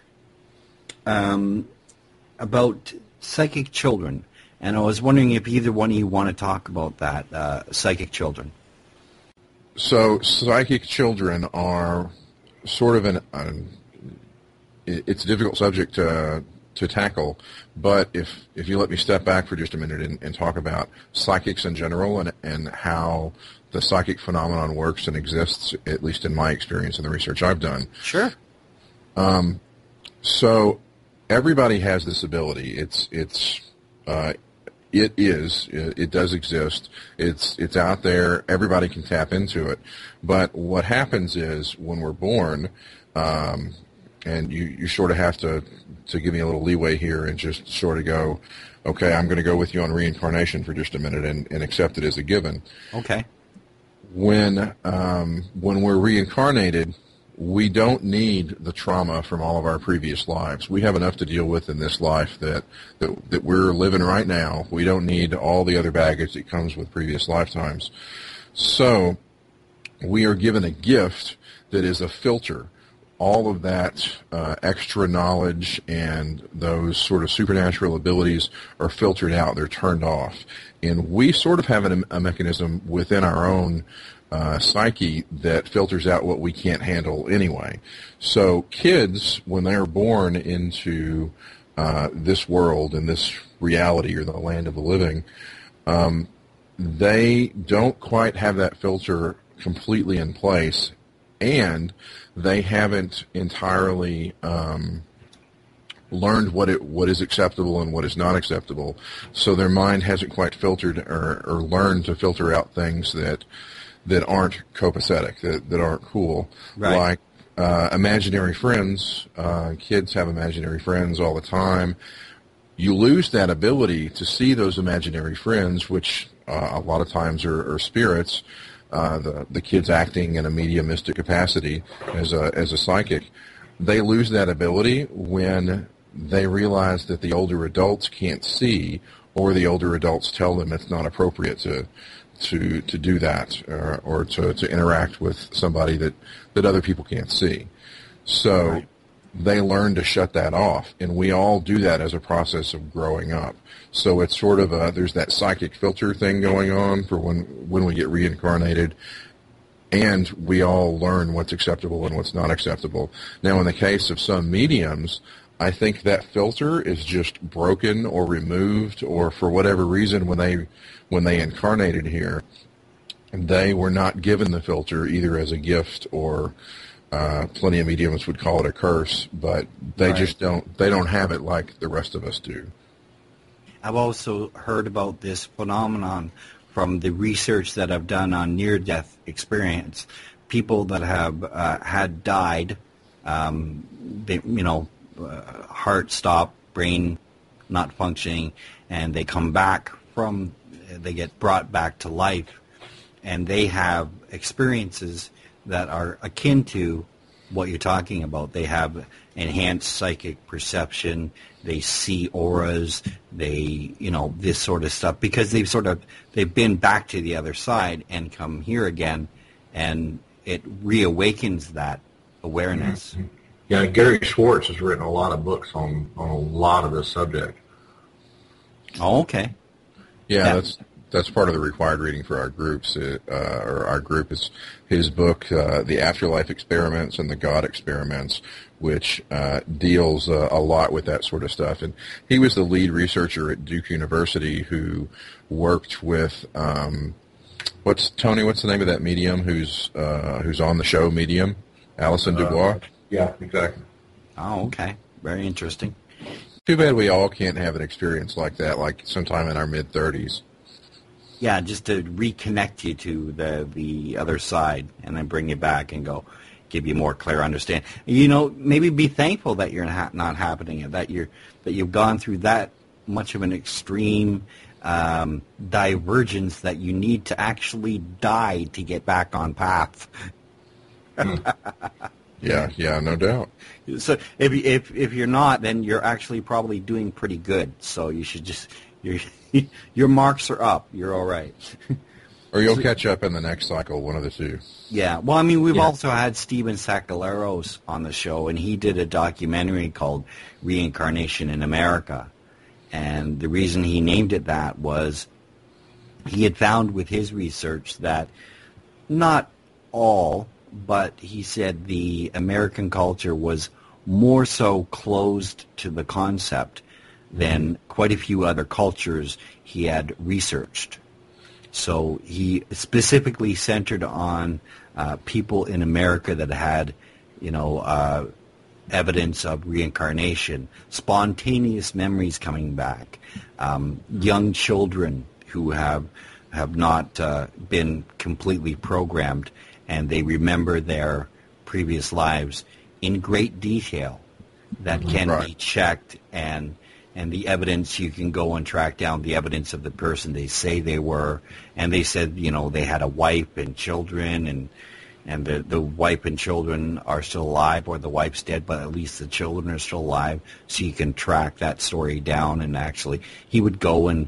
[SPEAKER 3] about psychic children, and I was wondering if either one of you want to talk about that, psychic children.
[SPEAKER 5] So psychic children are sort of it's a difficult subject to tackle, but if you let me step back for just a minute and talk about psychics in general and how the psychic phenomenon works and exists, at least in my experience and the research I've done.
[SPEAKER 3] Sure.
[SPEAKER 5] So everybody has this ability. It does exist. It's out there. Everybody can tap into it. But what happens is when we're born, and you sort of have to give me a little leeway here and just sort of go, okay, I'm going to go with you on reincarnation for just a minute and accept it as a given.
[SPEAKER 3] Okay.
[SPEAKER 5] When we're reincarnated, we don't need the trauma from all of our previous lives. We have enough to deal with in this life that we're living right now. We don't need all the other baggage that comes with previous lifetimes. So we are given a gift that is a filter. All of that extra knowledge and those sort of supernatural abilities are filtered out. They're turned off. And we sort of have a mechanism within our own psyche that filters out what we can't handle anyway. So kids, when they're born into this world and this reality or the land of the living, they don't quite have that filter completely in place, and they haven't entirely learned what is acceptable and what is not acceptable. So their mind hasn't quite filtered or learned to filter out things that aren't copacetic, that aren't cool.
[SPEAKER 3] Right.
[SPEAKER 5] Like imaginary friends. Kids have imaginary friends all the time. You lose that ability to see those imaginary friends, which a lot of times are spirits. The kids acting in a mediumistic capacity as a psychic. They lose that ability when they realize that the older adults can't see, or the older adults tell them it's not appropriate to do that, or to interact with somebody that other people can't see. So right. They learn to shut that off, and we all do that as a process of growing up. So it's sort of there's that psychic filter thing going on for when we get reincarnated, and we all learn what's acceptable and what's not acceptable. Now, in the case of some mediums, I think that filter is just broken or removed, or for whatever reason, when they incarnated here, they were not given the filter either as a gift or plenty of mediums would call it a curse, but they
[SPEAKER 3] right.
[SPEAKER 5] just don't have it like the rest of us do.
[SPEAKER 3] I've also heard about this phenomenon from the research that I've done on near-death experience. People that have had died, heart stop, brain not functioning, and they come back they get brought back to life, and they have experiences that are akin to what you're talking about. They have enhanced psychic perception. They see auras. They, this sort of stuff, because they've been back to the other side and come here again, and it reawakens that awareness.
[SPEAKER 4] Mm-hmm. Yeah, Gary Schwartz has written a lot of books on a lot of this subject.
[SPEAKER 3] Oh, okay.
[SPEAKER 5] Yeah, that's part of the required reading for our groups, or our group is his book, The Afterlife Experiments and the God Experiments, which deals a lot with that sort of stuff. And he was the lead researcher at Duke University who worked with, what's the name of that medium who's on the show, Medium? Alison Dubois?
[SPEAKER 4] Yeah, exactly.
[SPEAKER 3] Oh, okay. Very interesting.
[SPEAKER 5] Too bad we all can't have an experience like that, like sometime in our mid-30s.
[SPEAKER 3] Yeah, just to reconnect you to the other side and then bring you back and go, give you more clear understanding. You know, maybe be thankful that you're not happening, that you've gone through that much of an extreme divergence that you need to actually die to get back on path.
[SPEAKER 5] Yeah, no doubt.
[SPEAKER 3] So if you're not, then you're actually probably doing pretty good. So you should just your marks are up. You're all right.
[SPEAKER 5] Or you'll catch up in the next cycle, one of the two.
[SPEAKER 3] Yeah. Well, I mean, we've also had Steven Sacaleros on the show, and he did a documentary called Reincarnation in America. And the reason he named it that was he had found with his research that not all, but he said the American culture was more so closed to the concept than quite a few other cultures he had researched. So he specifically centered on people in America that had, evidence of reincarnation, spontaneous memories coming back, young children who have not been completely programmed, and they remember their previous lives in great detail that can be checked, and the evidence, you can go and track down the evidence of the person they say they were, and they said, they had a wife and children, and the wife and children are still alive, or the wife's dead, but at least the children are still alive, so you can track that story down. And actually, he would go and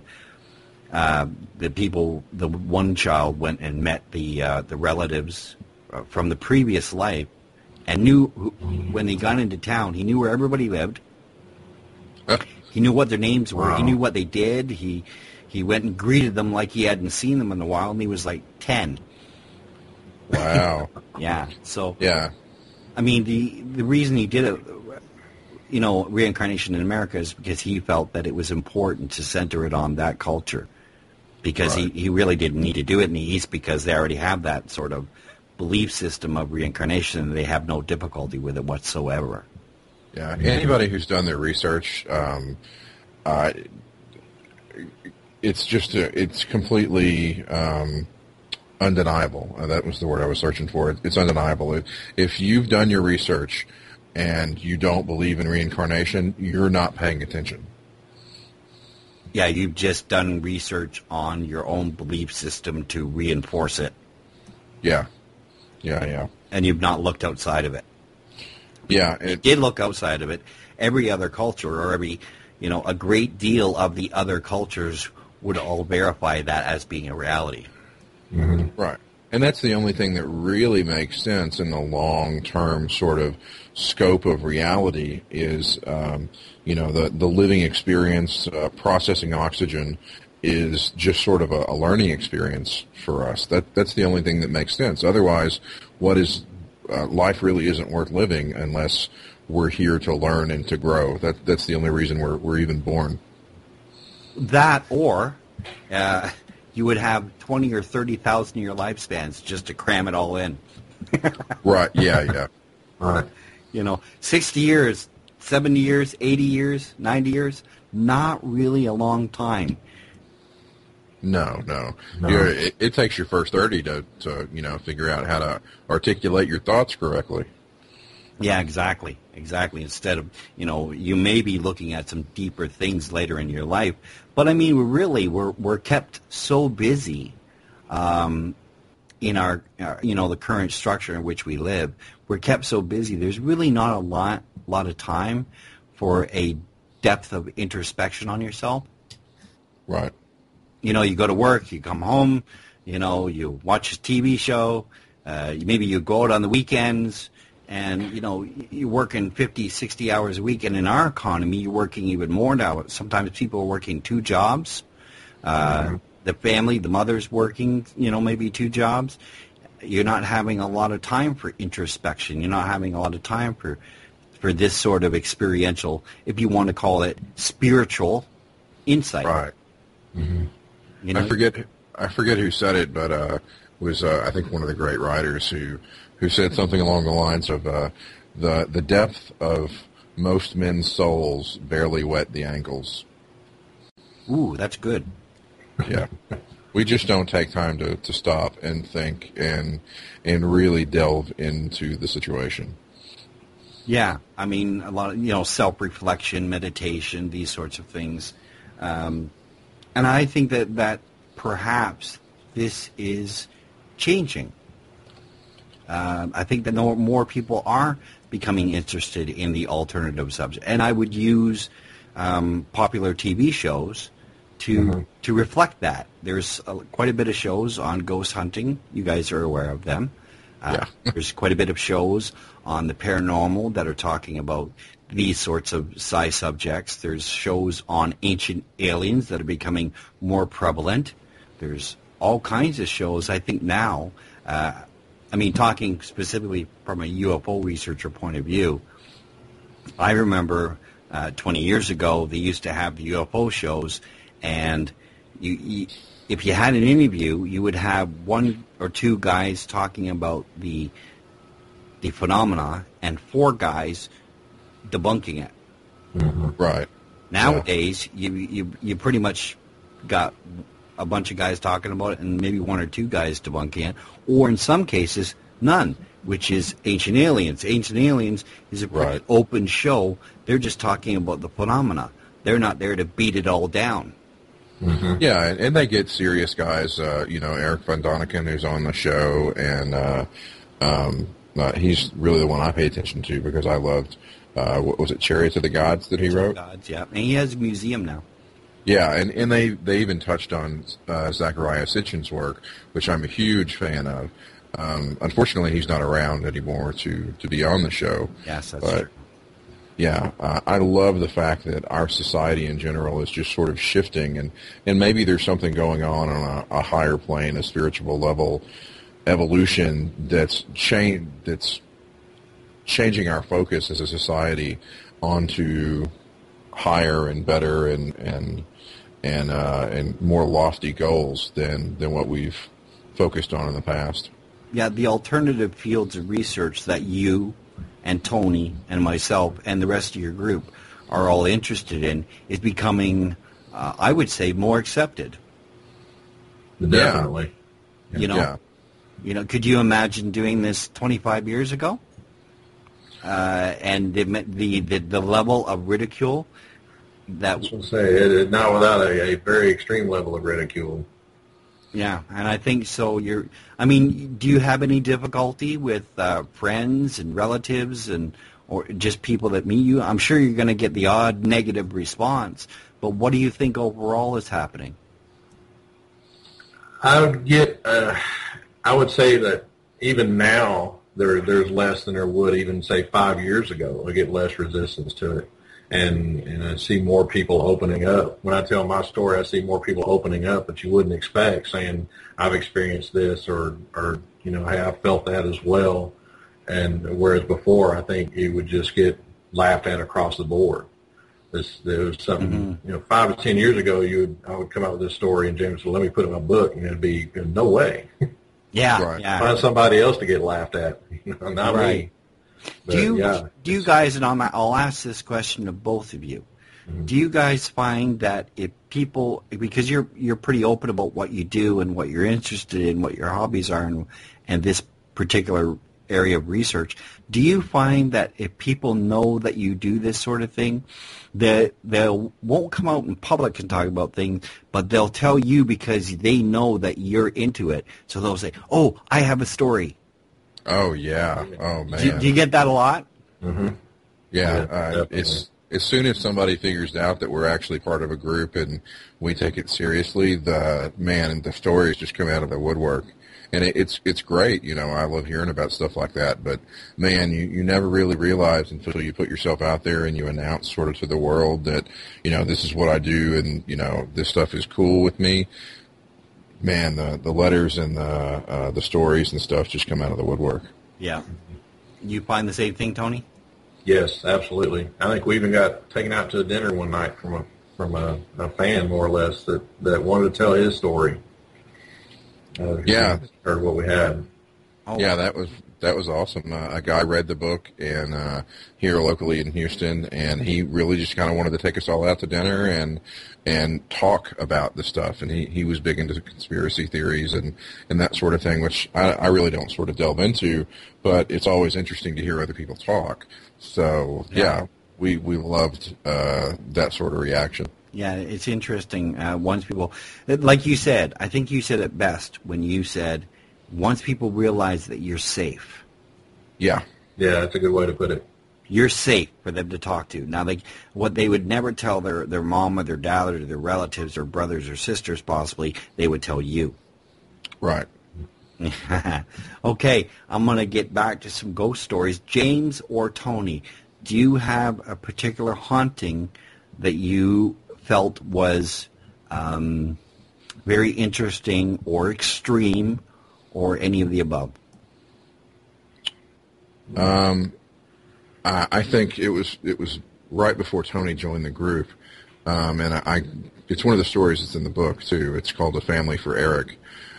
[SPEAKER 3] the one child went and met the relatives from the previous life, and knew when they got into town, he knew where everybody lived. He knew what their names were. Wow. He knew what they did. He went and greeted them like he hadn't seen them in a while, and he was like 10.
[SPEAKER 5] Wow.
[SPEAKER 3] Yeah. So.
[SPEAKER 5] Yeah.
[SPEAKER 3] I mean, the reason he did it, Reincarnation in America, is because he felt that it was important to center it on that culture, because he really didn't need to do it in the East, because they already have that sort of belief system of reincarnation, and they have no difficulty with it whatsoever.
[SPEAKER 5] Yeah, anybody who's done their research, it's completely undeniable. That was the word I was searching for. It's undeniable. If you've done your research and you don't believe in reincarnation, you're not paying attention.
[SPEAKER 3] Yeah, you've just done research on your own belief system to reinforce it.
[SPEAKER 5] Yeah.
[SPEAKER 3] And you've not looked outside of it.
[SPEAKER 5] Yeah.
[SPEAKER 3] You did look outside of it. Every other culture, or a great deal of the other cultures would all verify that as being a reality.
[SPEAKER 5] Mm-hmm. Right. And that's the only thing that really makes sense in the long-term sort of scope of reality is, the living experience, processing oxygen is just sort of a learning experience for us. That's the only thing that makes sense. Otherwise, life really isn't worth living unless we're here to learn and to grow. That's the only reason we're even born.
[SPEAKER 3] That, or you would have 20 or 30,000 year lifespans just to cram it all in.
[SPEAKER 5] Right. Yeah.
[SPEAKER 4] Right.
[SPEAKER 3] 60 years, 70 years, 80 years, 90 years, not really a long time.
[SPEAKER 5] No. It takes your first 30 to figure out how to articulate your thoughts correctly.
[SPEAKER 3] Yeah, exactly. Instead of, you may be looking at some deeper things later in your life, but I mean, we're kept so busy in our the current structure in which we live. We're kept so busy. There's really not a lot of time for a depth of introspection on yourself.
[SPEAKER 5] Right.
[SPEAKER 3] You go to work, you come home, you watch a TV show, maybe you go out on the weekends, and, you're working 50, 60 hours a week. And in our economy, you're working even more now. Sometimes people are working 2 jobs. The family, the mother's working, maybe 2 jobs. You're not having a lot of time for introspection. You're not having a lot of time for this sort of experiential, if you want to call it spiritual insight.
[SPEAKER 5] Right. Mm-hmm. I forget who said it, but was I think one of the great writers who said something along the lines of the depth of most men's souls barely wet the ankles.
[SPEAKER 3] Ooh, that's good.
[SPEAKER 5] Yeah. We just don't take time to stop and think and really delve into the situation.
[SPEAKER 3] Yeah, I mean, a lot of, self-reflection, meditation, these sorts of things. And I think that perhaps this is changing. I think that more people are becoming interested in the alternative subject. And I would use popular TV shows to reflect that. There's quite a bit of shows on ghost hunting. You guys are aware of them. There's quite a bit of shows on the paranormal that are talking about these sorts of sci subjects. There's shows on ancient aliens that are becoming more prevalent. There's all kinds of shows, I think, now. Talking specifically from a UFO researcher point of view, I remember 20 years ago they used to have the UFO shows, and if you had an interview, you would have one or two guys talking about the phenomena and four guys debunking it.
[SPEAKER 5] Mm-hmm. Right.
[SPEAKER 3] Nowadays, you pretty much got a bunch of guys talking about it and maybe one or two guys debunking it, or in some cases, none, which is Ancient Aliens. Ancient Aliens is a pretty open show. They're just talking about the phenomena. They're not there to beat it all down.
[SPEAKER 5] Mm-hmm. Yeah, and they get serious guys, Eric Von Doniken, who's on the show, and he's really the one I pay attention to because I loved, what was it, Chariots of the Gods that he wrote?
[SPEAKER 3] Gods, yeah. And he has a museum now.
[SPEAKER 5] Yeah, and they even touched on Zecharia Sitchin's work, which I'm a huge fan of. Unfortunately, he's not around anymore to be on the show.
[SPEAKER 3] Yes, that's true.
[SPEAKER 5] Yeah, I love the fact that our society in general is just sort of shifting, and maybe there's something going on a higher plane, a spiritual level, evolution that's changing our focus as a society onto higher and better and more lofty goals than what we've focused on in the past.
[SPEAKER 3] Yeah, the alternative fields of research that you and Tony and myself and the rest of your group are all interested in is becoming, I would say, more accepted.
[SPEAKER 4] Definitely.
[SPEAKER 3] Could you imagine doing this 25 years ago? And the level of ridicule that...
[SPEAKER 4] I was going to say, not without a very extreme level of ridicule.
[SPEAKER 3] Yeah, and I think so. Do you have any difficulty with friends and relatives or just people that meet you? I'm sure you're going to get the odd negative response, but what do you think overall is happening?
[SPEAKER 4] I would say that even now there's less than there would even say 5 years ago. I get less resistance to it. And I see more people opening up. When I tell my story, I see more people opening up that you wouldn't expect, saying, I've experienced this or hey, I felt that as well. And whereas before, I think it would just get laughed at across the board. There was something, 5 to 10 years ago, I would come out with this story and James would let me put it in my book, and it'd be, no way.
[SPEAKER 3] Yeah.
[SPEAKER 5] Right.
[SPEAKER 3] Yeah.
[SPEAKER 4] Find somebody else to get laughed at, not me. But,
[SPEAKER 3] do you guys, and I'll ask this question to both of you, do you guys find that if people, because you're pretty open about what you do and what you're interested in, what your hobbies are, and this particular area of research, do you find that if people know that you do this sort of thing, that they won't come out in public and talk about things, but they'll tell you because they know that you're into it, so they'll say, oh, I have a story.
[SPEAKER 5] Oh, yeah. Oh, man.
[SPEAKER 3] Do you get that a lot?
[SPEAKER 4] Mm-hmm.
[SPEAKER 5] Yeah. As soon as somebody figures out that we're actually part of a group and we take it seriously, the stories just come out of the woodwork. And it's great. I love hearing about stuff like that. But, man, you never really realize until you put yourself out there and you announce sort of to the world that, this is what I do and, this stuff is cool with me. Man, the letters and the stories and stuff just come out of the woodwork.
[SPEAKER 3] Yeah. You find the same thing, Tony?
[SPEAKER 4] Yes, absolutely. I think we even got taken out to dinner one night from a fan, more or less, that wanted to tell his story.
[SPEAKER 5] Yeah.
[SPEAKER 4] Heard what we had.
[SPEAKER 3] Oh.
[SPEAKER 5] Yeah, That was awesome. A guy read the book and here locally in Houston, and he really just kind of wanted to take us all out to dinner and talk about the stuff. And he was big into conspiracy theories and that sort of thing, which I really don't sort of delve into, but it's always interesting to hear other people talk. So, yeah, we loved that sort of reaction.
[SPEAKER 3] Yeah, it's interesting. Once people, like you said, I think you said it best when you said, once people realize that you're safe.
[SPEAKER 5] Yeah.
[SPEAKER 4] Yeah, that's a good way to put it.
[SPEAKER 3] You're safe for them to talk to. Now, what they would never tell their mom or their dad or their relatives or brothers or sisters, possibly, they would tell you.
[SPEAKER 5] Right.
[SPEAKER 3] Okay, I'm going to get back to some ghost stories. James or Tony, do you have a particular haunting that you felt was very interesting or extreme or any of the above?
[SPEAKER 5] I think it was right before Tony joined the group, and it's one of the stories that's in the book too. It's called "A Family for Eric."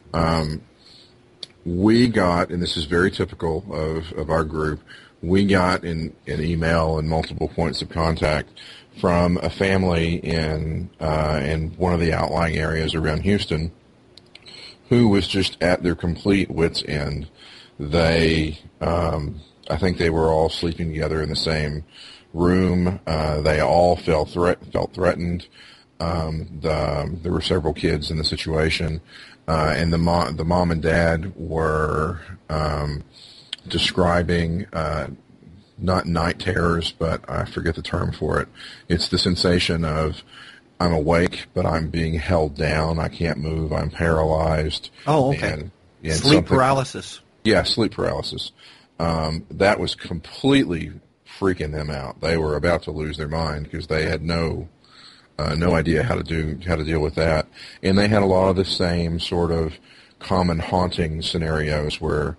[SPEAKER 5] We got, and this is very typical of our group, we got an email and multiple points of contact from a family in one of the outlying areas around Houston who was just at their complete wit's end. They, I think they were all sleeping together in the same room. They all felt threatened. There were several kids in the situation, and the mom and dad were describing not night terrors, but I forget the term for it. It's the sensation of I'm awake, but I'm being held down. I can't move. I'm paralyzed.
[SPEAKER 3] Oh, okay. And sleep paralysis.
[SPEAKER 5] Yeah, sleep paralysis. That was completely freaking them out. They were about to lose their mind because they had no idea how to deal with that. And they had a lot of the same sort of common haunting scenarios where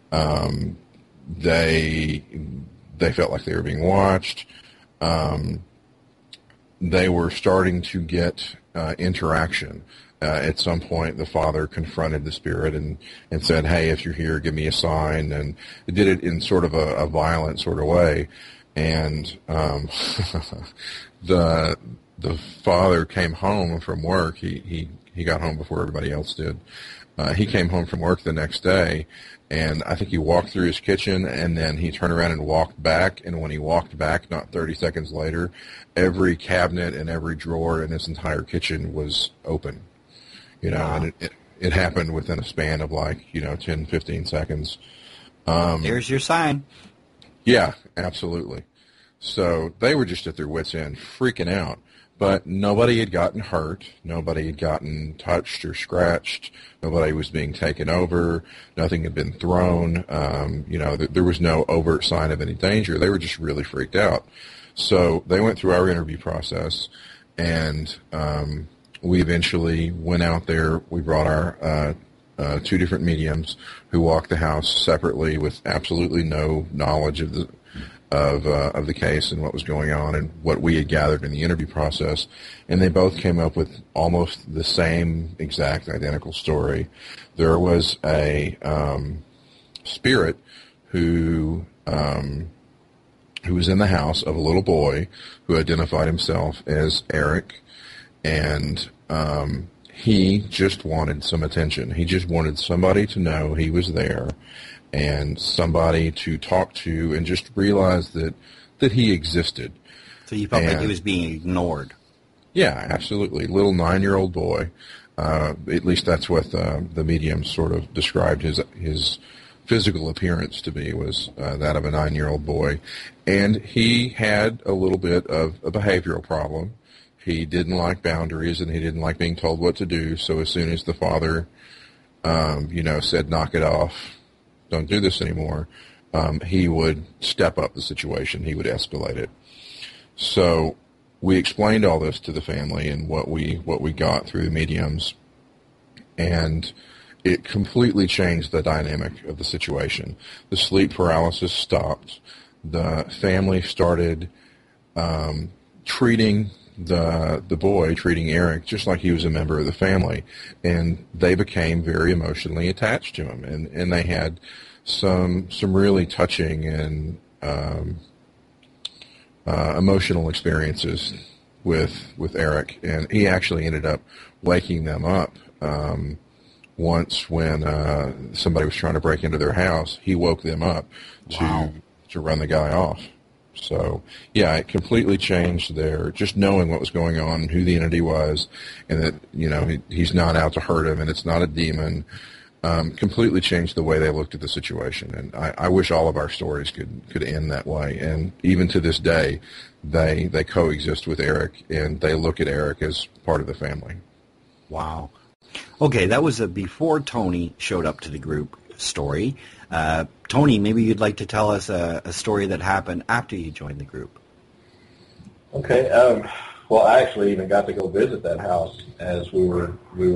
[SPEAKER 5] they felt like they were being watched. They were starting to get interaction. At some point, the father confronted the spirit and said, "Hey, if you're here, give me a sign." And it did it in sort of a violent sort of way. And the father came home from work. He got home before everybody else did. He came home from work the next day, and I think he walked through his kitchen, and then he turned around and walked back. And when he walked back, not 30 seconds later, every cabinet and every drawer in his entire kitchen was open. And it happened within a span of 10, 15 seconds.
[SPEAKER 3] There's your sign.
[SPEAKER 5] Yeah, absolutely. So they were just at their wits' end, freaking out. But nobody had gotten hurt. Nobody had gotten touched or scratched. Nobody was being taken over. Nothing had been thrown. There was no overt sign of any danger. They were just really freaked out. So they went through our interview process, and we eventually went out there. We brought our two different mediums who walked the house separately with absolutely no knowledge of the case and what was going on and what we had gathered in the interview process, and they both came up with almost the same exact identical story. There was a spirit who was in the house of a little boy who identified himself as Eric, and he just wanted some attention. He just wanted somebody to know he was there and somebody to talk to and just realize that he existed.
[SPEAKER 3] So you felt like he was being ignored.
[SPEAKER 5] Yeah, absolutely. Little 9-year-old boy. At least that's what the medium sort of described his physical appearance to be, was that of a 9-year-old boy. And he had a little bit of a behavioral problem. He didn't like boundaries, and he didn't like being told what to do. So as soon as the father, said, "Knock it off, don't do this anymore," he would step up the situation. He would escalate it. So we explained all this to the family and what we got through the mediums, and it completely changed the dynamic of the situation. The sleep paralysis stopped. The family started treating treating Eric just like he was a member of the family, and they became very emotionally attached to him, and they had some really touching and emotional experiences with Eric, and he actually ended up waking them up. Once when somebody was trying to break into their house, he woke them up to run the guy off. So, yeah, it completely changed just knowing what was going on, who the entity was, and that, he's not out to hurt him, and it's not a demon, completely changed the way they looked at the situation. And I wish all of our stories could end that way. And even to this day, they coexist with Eric, and they look at Eric as part of the family.
[SPEAKER 3] Wow. Okay, that was a before Tony showed up to the group story. Tony, maybe you'd like to tell us a story that happened after you joined the group.
[SPEAKER 4] Okay. Well, I actually even got to go visit that house as we were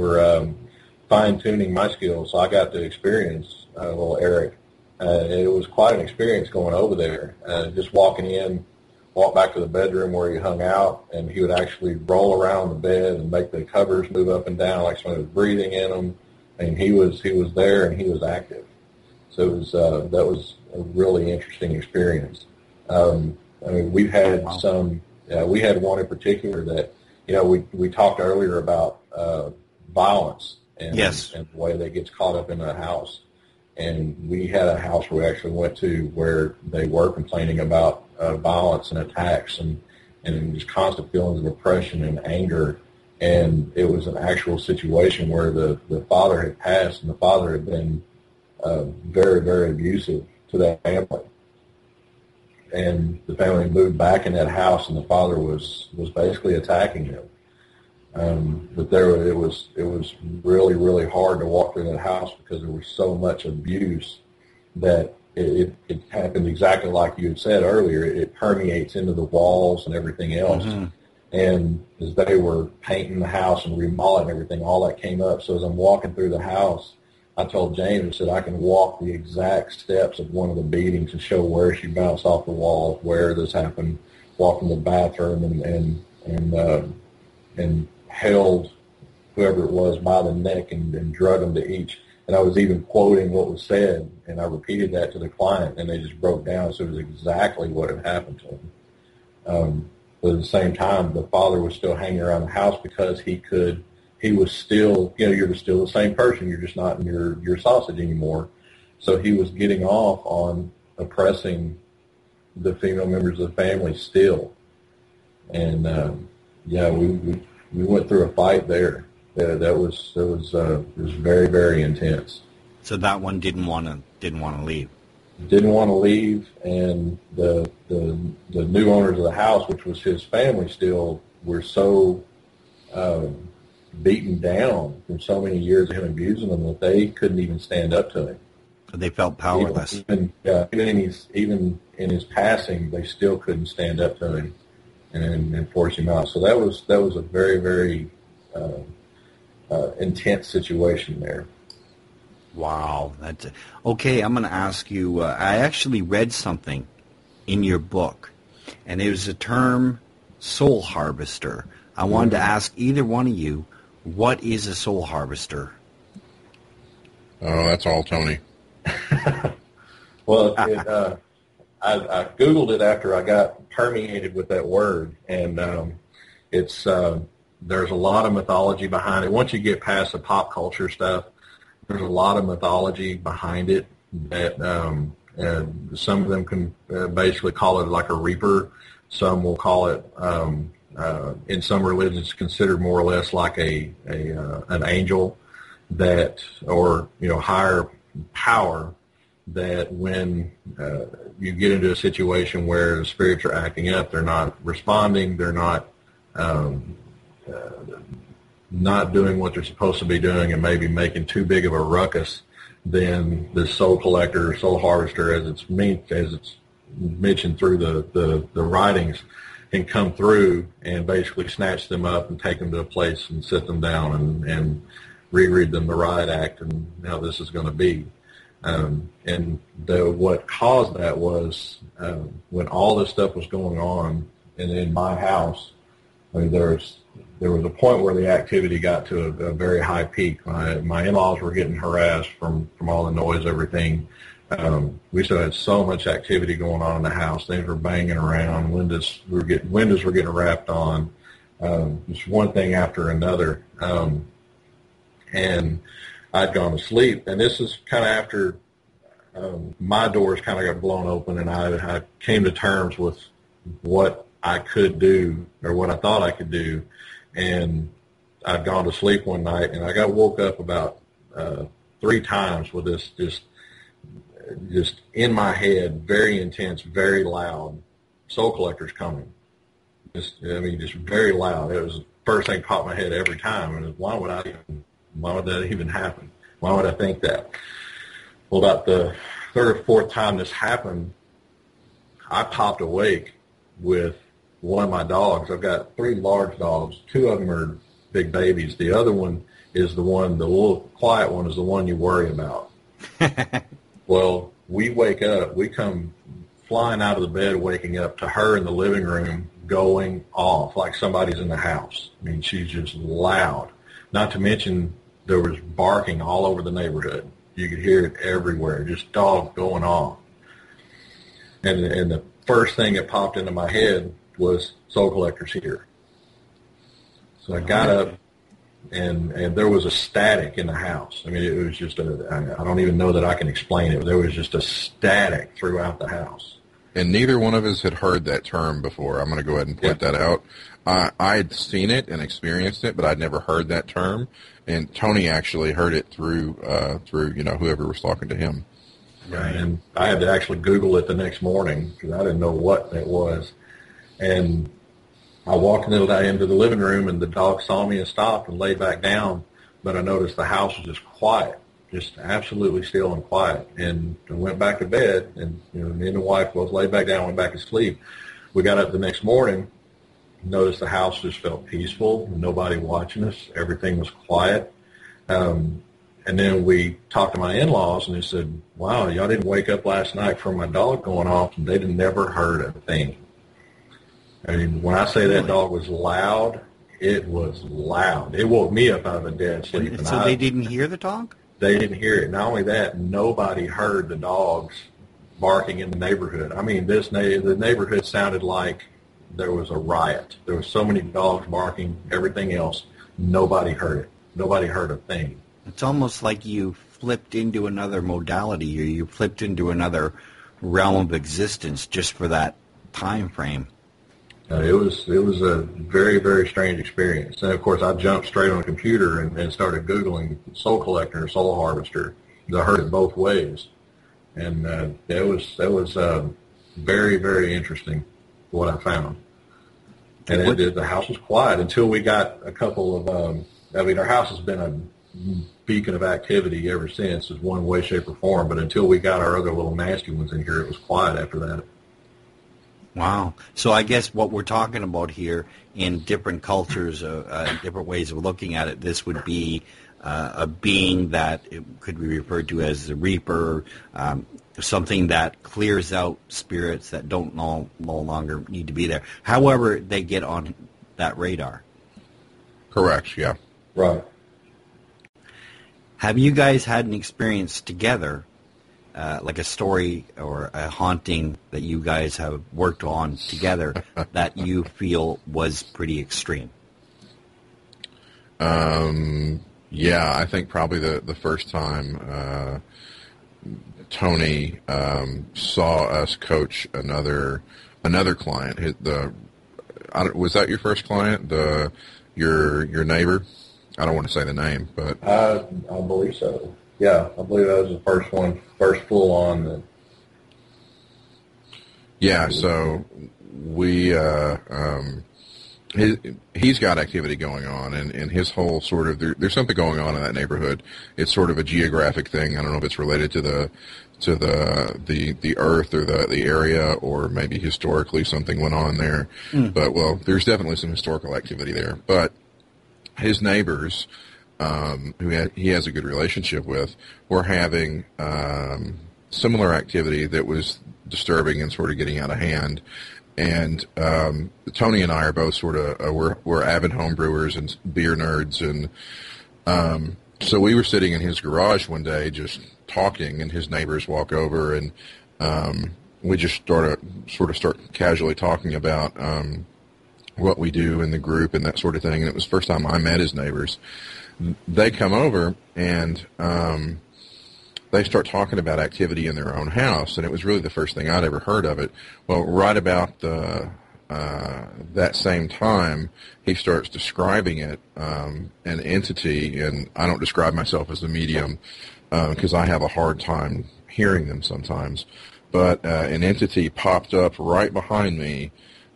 [SPEAKER 4] fine-tuning my skills, so I got to experience little Eric. It was quite an experience going over there. Just walking in, walk back to the bedroom where he hung out, and he would actually roll around the bed and make the covers move up and down like somebody was breathing in them. And he was there, and he was active. So it was that was a really interesting experience. We've had we had one in particular that, we talked earlier about violence and the way that gets caught up in a house. And we had a house we actually went to where they were complaining about violence and attacks and just constant feelings of oppression and anger. And it was an actual situation where the father had passed, and the father had been very, very abusive to that family. And the family moved back in that house, and the father was basically attacking them. But it was really, really hard to walk through that house because there was so much abuse that it happened exactly like you had said earlier. It permeates into the walls and everything else. Mm-hmm. And as they were painting the house and remodeling everything, all that came up. So as I'm walking through the house, I told James, I said, I can walk the exact steps of one of the beatings and show where she bounced off the wall, where this happened, walked in the bathroom and held whoever it was by the neck and drug them to each. And I was even quoting what was said, and I repeated that to the client, and they just broke down. So it was exactly what had happened to them. But at the same time, the father was still hanging around the house because he was still, you're still the same person. You're just not in your sausage anymore. So he was getting off on oppressing the female members of the family still. And, we went through a fight there. That was very, very intense.
[SPEAKER 3] So that one didn't want to leave.
[SPEAKER 4] Didn't want to leave, and the new owners of the house, which was his family still, were so beaten down from so many years of him abusing them that they couldn't even stand up to him.
[SPEAKER 3] They felt powerless.
[SPEAKER 4] Even in his passing, they still couldn't stand up to him and force him out. So that was a very, very intense situation there.
[SPEAKER 3] Wow. Okay, I'm going to ask you, I actually read something in your book, and it was the term soul harvester. I wanted to ask either one of you, what is a soul harvester?
[SPEAKER 5] Oh, that's all Tony.
[SPEAKER 4] Well, I Googled it after I got permeated with that word, and there's a lot of mythology behind it. Once you get past the pop culture stuff, there's a lot of mythology behind it that some of them can basically call it like a reaper. Some will call it, in some religions, considered more or less like an angel that, or higher power, that when you get into a situation where the spirits are acting up, they're not responding, they're not doing what they're supposed to be doing, and maybe making too big of a ruckus, then the soul collector or soul harvester, as it's mentioned through the writings, can come through and basically snatch them up and take them to a place and sit them down and reread them the riot act and how this is going to be. And what caused that was when all this stuff was going on in my house. I mean, there was a point where the activity got to a very high peak. My in-laws were getting harassed from all the noise, everything. We still had so much activity going on in the house. Things were banging around. Windows were getting wrapped on. Just one thing after another. And I'd gone to sleep. And this is kind of after my doors kind of got blown open, and I came to terms with what I could do, or what I thought I could do. And I'd gone to sleep one night, and I got woke up about 3 times with this just in my head, very intense, very loud, Soul Collector's coming. Just very loud. It was the first thing popped in my head every time. And why would that even happen? Why would I think that? Well, about the 3rd or 4th time this happened, I popped awake with one of my dogs. I've got 3 large dogs. 2 of them are big babies. The other one is the little quiet one is the one you worry about. Well, we wake up, we come flying out of the bed, waking up to her in the living room going off like somebody's in the house. I mean, she's just loud. Not to mention there was barking all over the neighborhood. You could hear it everywhere, just dogs going off. And the first thing that popped into my head was Soul Collector's here. So I got up, and there was a static in the house. I mean, it was just I don't even know that I can explain it. There was just a static throughout the house.
[SPEAKER 5] And neither one of us had heard that term before. I'm going to go ahead and point that out. I'd seen it and experienced it, but I'd never heard that term. And Tony actually heard it through whoever was talking to him.
[SPEAKER 4] Right. And I had to actually Google it the next morning because I didn't know what it was. And I walked into the living room, and the dog saw me and stopped and laid back down. But I noticed the house was just quiet, just absolutely still and quiet. And I went back to bed, and me and the wife both laid back down, went back to sleep. We got up the next morning, noticed the house just felt peaceful, nobody watching us, everything was quiet. And then we talked to my in-laws, and they said, "Wow, y'all didn't wake up last night from my dog going off," and they'd never heard a thing. I mean, when I say that dog was loud, it was loud. It woke me up out of a dead sleep.
[SPEAKER 3] And so they didn't hear the dog?
[SPEAKER 4] They didn't hear it. Not only that, nobody heard the dogs barking in the neighborhood. I mean, the neighborhood sounded like there was a riot. There were so many dogs barking, everything else. Nobody heard it. Nobody heard a thing.
[SPEAKER 3] It's almost like you flipped into another modality, or you flipped into another realm of existence just for that time frame.
[SPEAKER 4] It was a very, very strange experience. And, of course, I jumped straight on the computer and started Googling Soul Collector, Soul Harvester. I heard it both ways. And that was very, very interesting, what I found. And the house was quiet until we got a couple of, our house has been a beacon of activity ever since, in one way, shape, or form. But until we got our other little nasty ones in here, it was quiet after that.
[SPEAKER 3] Wow. So I guess what we're talking about here in different cultures, different ways of looking at it, this would be a being that it could be referred to as the Reaper, something that clears out spirits that don't no longer need to be there. However, they get on that radar.
[SPEAKER 5] Correct, yeah.
[SPEAKER 4] Right.
[SPEAKER 3] Have you guys had an experience together, like a story or a haunting that you guys have worked on together that you feel was pretty extreme?
[SPEAKER 5] Yeah, I think probably the first time Tony saw us coach another client. Was that your first client? Your neighbor? I don't want to say the name, but
[SPEAKER 4] I believe so. Yeah, I believe that was the first one, first full on.
[SPEAKER 5] Yeah, so we he's got activity going on, and his whole sort of there's something going on in that neighborhood. It's sort of a geographic thing. I don't know if it's related to the earth or the area, or maybe historically something went on there. But there's definitely some historical activity there. But his neighbors, who he has a good relationship with, were having similar activity that was disturbing and sort of getting out of hand. And Tony and I are both sort of we're avid homebrewers and beer nerds, and so we were sitting in his garage one day, just talking, and his neighbors walk over, and we just start casually talking about what we do in the group and that sort of thing. And it was the first time I met his neighbors. They come over, and they start talking about activity in their own house, and it was really the first thing I'd ever heard of it. Well, right about that same time, he starts describing it, an entity, and I don't describe myself as a medium because I have a hard time hearing them sometimes, but an entity popped up right behind me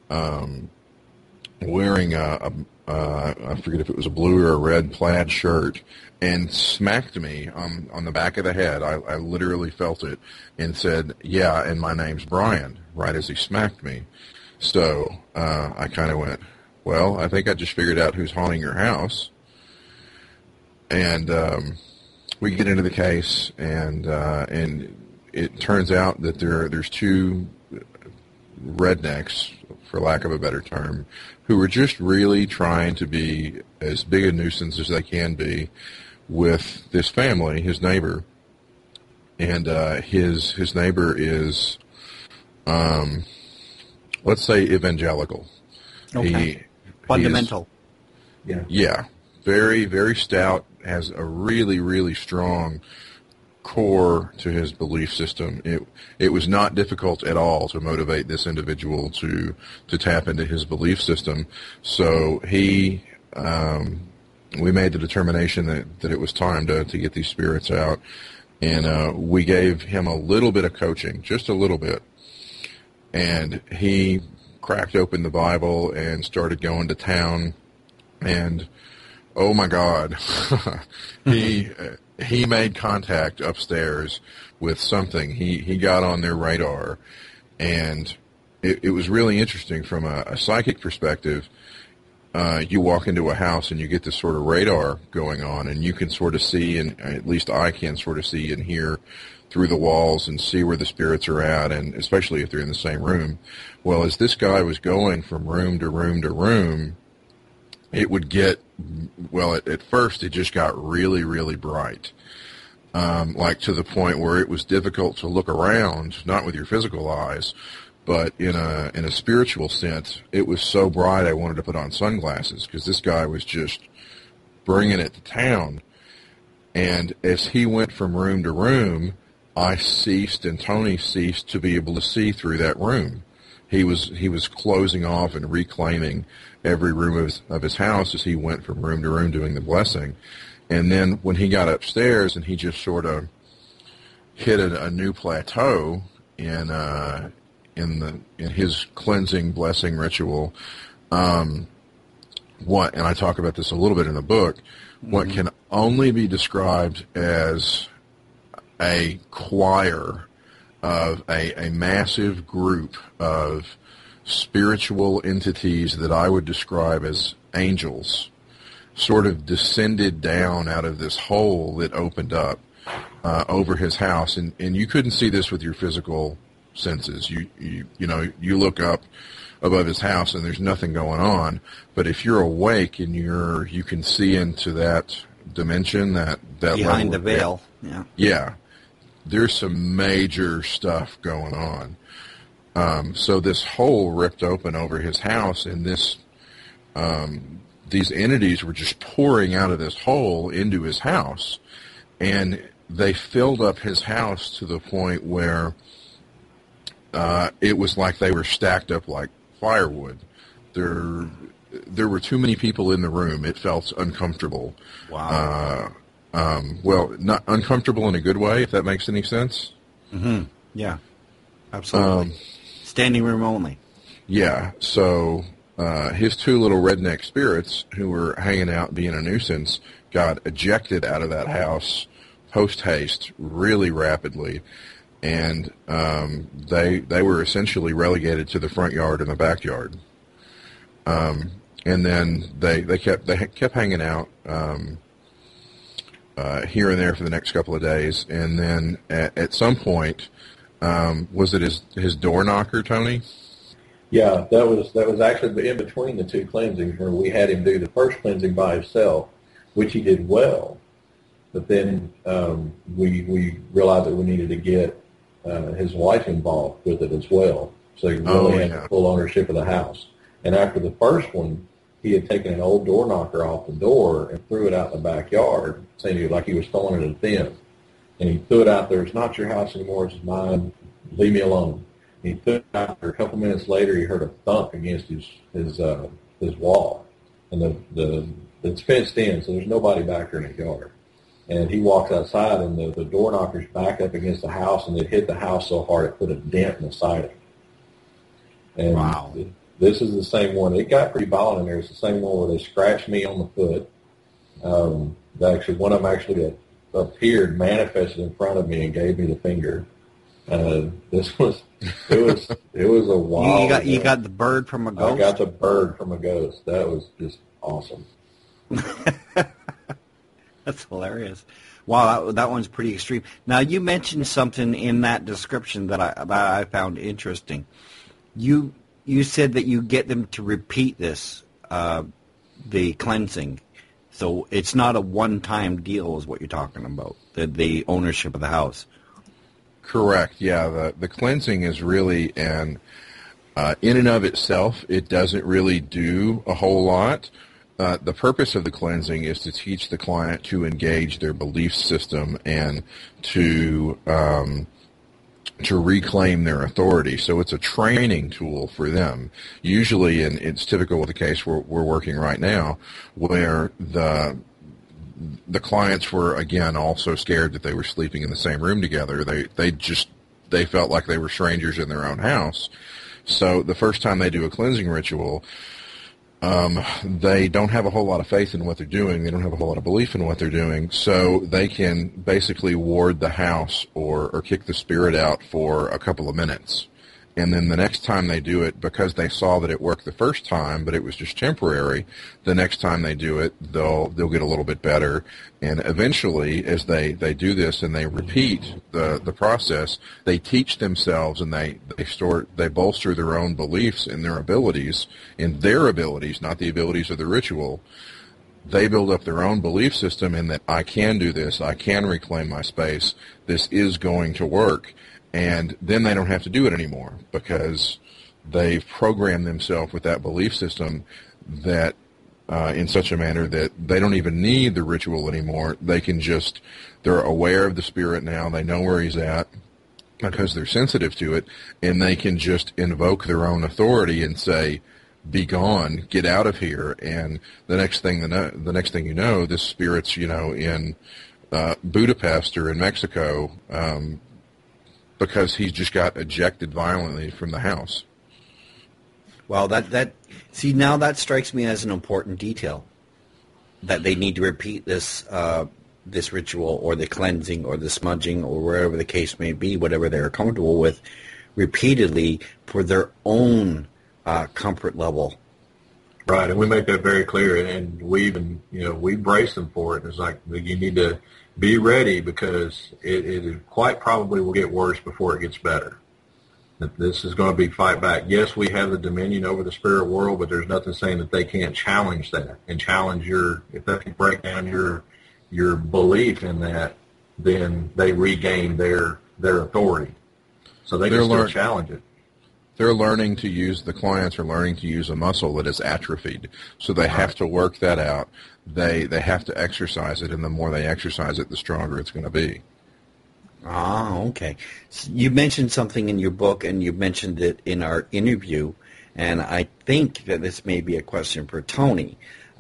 [SPEAKER 5] wearing I forget if it was a blue or a red plaid shirt, and smacked me on the back of the head. I literally felt it, and said, "Yeah, and my name's Brian," right as he smacked me. So I kind of went, "Well, I think I just figured out who's haunting your house." And we get into the case, and it turns out that there's two rednecks, for lack of a better term, who were just really trying to be as big a nuisance as they can be with this family, his neighbor. And his neighbor is, let's say, evangelical.
[SPEAKER 3] Okay. Fundamental.
[SPEAKER 5] Yeah. Very, very stout, has a really, really strong core to his belief system. It was not difficult at all to motivate this individual to tap into his belief system. So we made the determination that it was time to get these spirits out, and we gave him a little bit of coaching, just a little bit, and he cracked open the Bible and started going to town, and oh my God, he made contact upstairs with something. He got on their radar, and it was really interesting from a psychic perspective. You walk into a house and you get this sort of radar going on, and you can sort of see, and at least I can sort of see and hear through the walls and see where the spirits are at, and especially if they're in the same room. Well, as this guy was going from room to room to room, it would get, well, at first it just got really, really bright, like to the point where it was difficult to look around, not with your physical eyes, but in a spiritual sense. It was so bright I wanted to put on sunglasses because this guy was just bringing it to town. And as he went from room to room, I ceased, and Tony ceased to be able to see through that room. He was closing off and reclaiming every room of his house as he went from room to room doing the blessing. And then when he got upstairs and he just sort of hit a new plateau in his cleansing blessing ritual, and I talk about this a little bit in the book, what can only be described as a choir of a massive group of spiritual entities that I would describe as angels sort of descended down out of this hole that opened up over his house. And you couldn't see this with your physical senses. You look up above his house and there's nothing going on. But if you're awake and you can see into that dimension, that
[SPEAKER 3] behind the veil.
[SPEAKER 5] Yeah. There's some major stuff going on. So this hole ripped open over his house, and these entities were just pouring out of this hole into his house, and they filled up his house to the point where it was like they were stacked up like firewood. There were too many people in the room. It felt uncomfortable.
[SPEAKER 3] Wow.
[SPEAKER 5] Well, not uncomfortable in a good way, if that makes any sense.
[SPEAKER 3] Mm-hmm. Yeah, absolutely. Standing room only.
[SPEAKER 5] Yeah, so his two little redneck spirits who were hanging out being a nuisance got ejected out of that house post-haste really rapidly, and they were essentially relegated to the front yard and the backyard. And then they kept hanging out here and there for the next couple of days, and then at some point, was it his door knocker, Tony?
[SPEAKER 4] Yeah, that was actually in between the two cleansings where we had him do the first cleansing by himself, which he did well. But then we realized that we needed to get his wife involved with it as well, so he really had full ownership of the house. And after the first one, he had taken an old door knocker off the door and threw it out in the backyard, saying like he was throwing it at them. And he threw it out there. It's not your house anymore. It's mine. Leave me alone. And he threw it out there. A couple minutes later, he heard a thump against his wall, and it's fenced in, so there's nobody back there in the yard. And he walks outside, and the door knocker's back up against the house, and it hit the house so hard it put a dent in the siding. And
[SPEAKER 3] wow.
[SPEAKER 4] This is the same one. It got pretty violent in there. It's the same one where they scratched me on the foot. One of them actually appeared, manifested in front of me, and gave me the finger. It was a wild.
[SPEAKER 3] You got the bird from a ghost.
[SPEAKER 4] I got the bird from a ghost. That was just awesome.
[SPEAKER 3] That's hilarious. Wow, that one's pretty extreme. Now, you mentioned something in that description that I found interesting. You said that you get them to repeat this, the cleansing. So it's not a one-time deal is what you're talking about, the ownership of the house.
[SPEAKER 5] Correct, yeah. The cleansing is really in and of itself, it doesn't really do a whole lot. The purpose of the cleansing is to teach the client to engage their belief system and to reclaim their authority. So it's a training tool for them. Usually, and it's typical with the case we're working right now, where the clients were, again, also scared that they were sleeping in the same room together. They felt like they were strangers in their own house. So the first time they do a cleansing ritual, they don't have a whole lot of faith in what they're doing. They don't have a whole lot of belief in what they're doing. So they can basically ward the house or kick the spirit out for a couple of minutes. And then the next time they do it, because they saw that it worked the first time, but it was just temporary, the next time they do it, they'll get a little bit better. And eventually, as they do this and they repeat the process, they teach themselves and they bolster their own beliefs in their abilities, not the abilities of the ritual. They build up their own belief system in that I can do this, I can reclaim my space, this is going to work. And then they don't have to do it anymore because they've programmed themselves with that belief system that in such a manner that they don't even need the ritual anymore. They're aware of the spirit now. They know where he's at because they're sensitive to it, and they can just invoke their own authority and say, "Be gone, get out of here." And the next thing you know, this spirit's in Budapest or in Mexico. Because he's just got ejected violently from the house.
[SPEAKER 3] Well, now that strikes me as an important detail, that they need to repeat this this ritual or the cleansing or the smudging or wherever the case may be, whatever they're comfortable with, repeatedly for their own comfort level.
[SPEAKER 4] Right, and we make that very clear, and we even we brace them for it. It's like you need to be ready because it quite probably will get worse before it gets better. That this is going to be fight back. Yes, we have the dominion over the spirit world, but there's nothing saying that they can't challenge that and challenge if they can break down your belief in that, then they regain their authority. So they can still challenge it.
[SPEAKER 5] The clients are learning to use a muscle that is atrophied. So they have to work that out. They have to exercise it, and the more they exercise it, the stronger it's going to be.
[SPEAKER 3] Ah, okay. So you mentioned something in your book, and you mentioned it in our interview, and I think that this may be a question for Tony.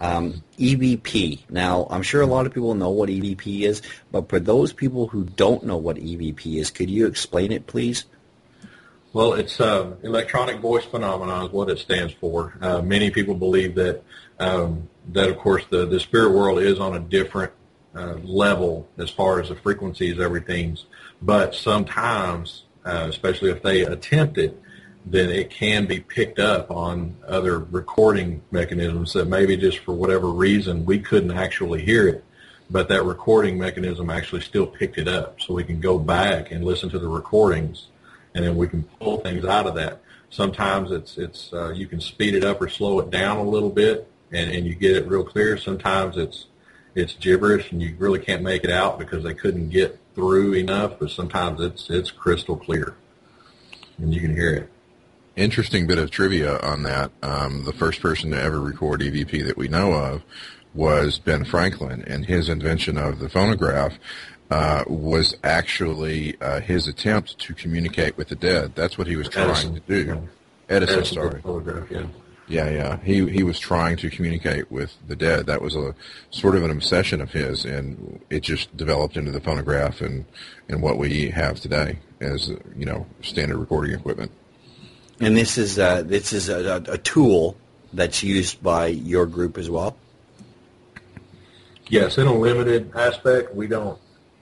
[SPEAKER 3] EVP. Now, I'm sure a lot of people know what EVP is, but for those people who don't know what EVP is, could you explain it, please?
[SPEAKER 4] Well, it's electronic voice phenomenon is what it stands for. Many people believe that of course, the spirit world is on a different level as far as the frequencies, everything's. But sometimes, especially if they attempt it, then it can be picked up on other recording mechanisms that maybe just for whatever reason we couldn't actually hear it, but that recording mechanism actually still picked it up. So we can go back and listen to the recordings, and then we can pull things out of that. Sometimes it's you can speed it up or slow it down a little bit, and you get it real clear. Sometimes it's gibberish and you really can't make it out because they couldn't get through enough, but sometimes it's crystal clear and you can hear it.
[SPEAKER 5] Interesting bit of trivia on that. The first person to ever record EVP that we know of was Ben Franklin, and his invention of the phonograph was actually his attempt to communicate with the dead. That's what he was trying to do.
[SPEAKER 4] Yeah.
[SPEAKER 5] Edison, sorry.
[SPEAKER 4] Phonograph, yeah.
[SPEAKER 5] Yeah. He was trying to communicate with the dead. That was a sort of an obsession of his, and it just developed into the phonograph and what we have today as, standard recording equipment.
[SPEAKER 3] And this is a tool that's used by your group as well?
[SPEAKER 4] Yes, in a limited aspect, we don't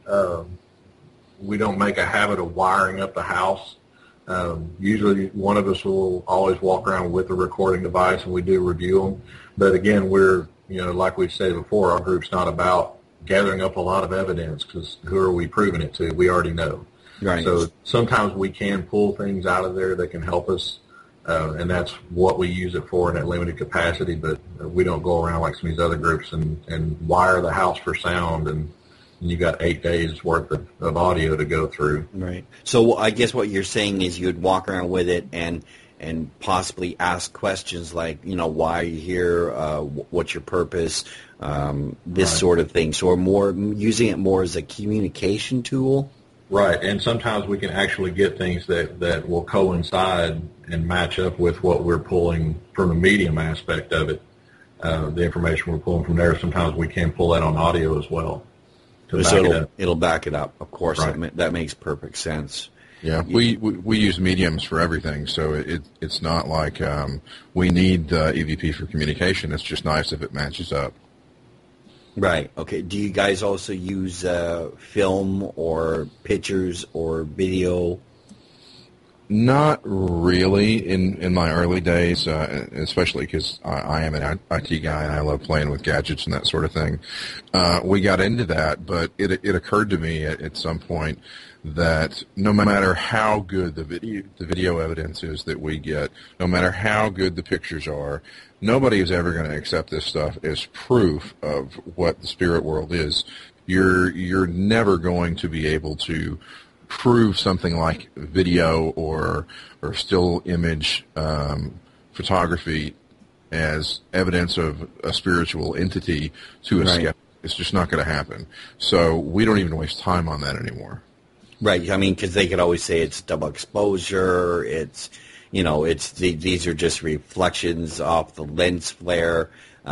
[SPEAKER 4] make a habit of wiring up the house. Usually one of us will always walk around with a recording device and we do review them. But again, we're, like we said before, our group's not about gathering up a lot of evidence because who are we proving it to? We already know.
[SPEAKER 3] Right.
[SPEAKER 4] So sometimes we can pull things out of there that can help us, and that's what we use it for in that limited capacity. But we don't go around like some of these other groups and wire the house for sound, and you got 8 days worth of audio to go through.
[SPEAKER 3] Right. So I guess what you're saying is you'd walk around with it and possibly ask questions like, why are you here? What's your purpose? This sort of thing. So we're more using it more as a communication tool.
[SPEAKER 4] Right, and sometimes we can actually get things that will coincide and match up with what we're pulling from the medium aspect of it. The information we're pulling from there, sometimes we can pull that on audio as well.
[SPEAKER 3] So it'll back it up, of course.
[SPEAKER 4] Right.
[SPEAKER 3] That makes perfect sense.
[SPEAKER 5] Yeah, we use mediums for everything, so it's not like we need EVP for communication. It's just nice if it matches up.
[SPEAKER 3] Right. Okay. Do you guys also use film or pictures or video?
[SPEAKER 5] Not really in my early days, especially because I am an IT guy and I love playing with gadgets and that sort of thing. We got into that, but it occurred to me at some point that no matter how good the video evidence is that we get, no matter how good the pictures are, nobody is ever going to accept this stuff as proof of what the spirit world is. You're never going to be able to prove something like video or still image photography as evidence of a spiritual entity to a skeptic. It's just not going to happen. So we don't even waste time on that anymore.
[SPEAKER 3] Right. I mean, because they could always say it's double exposure. It's, these are just reflections off the lens flare.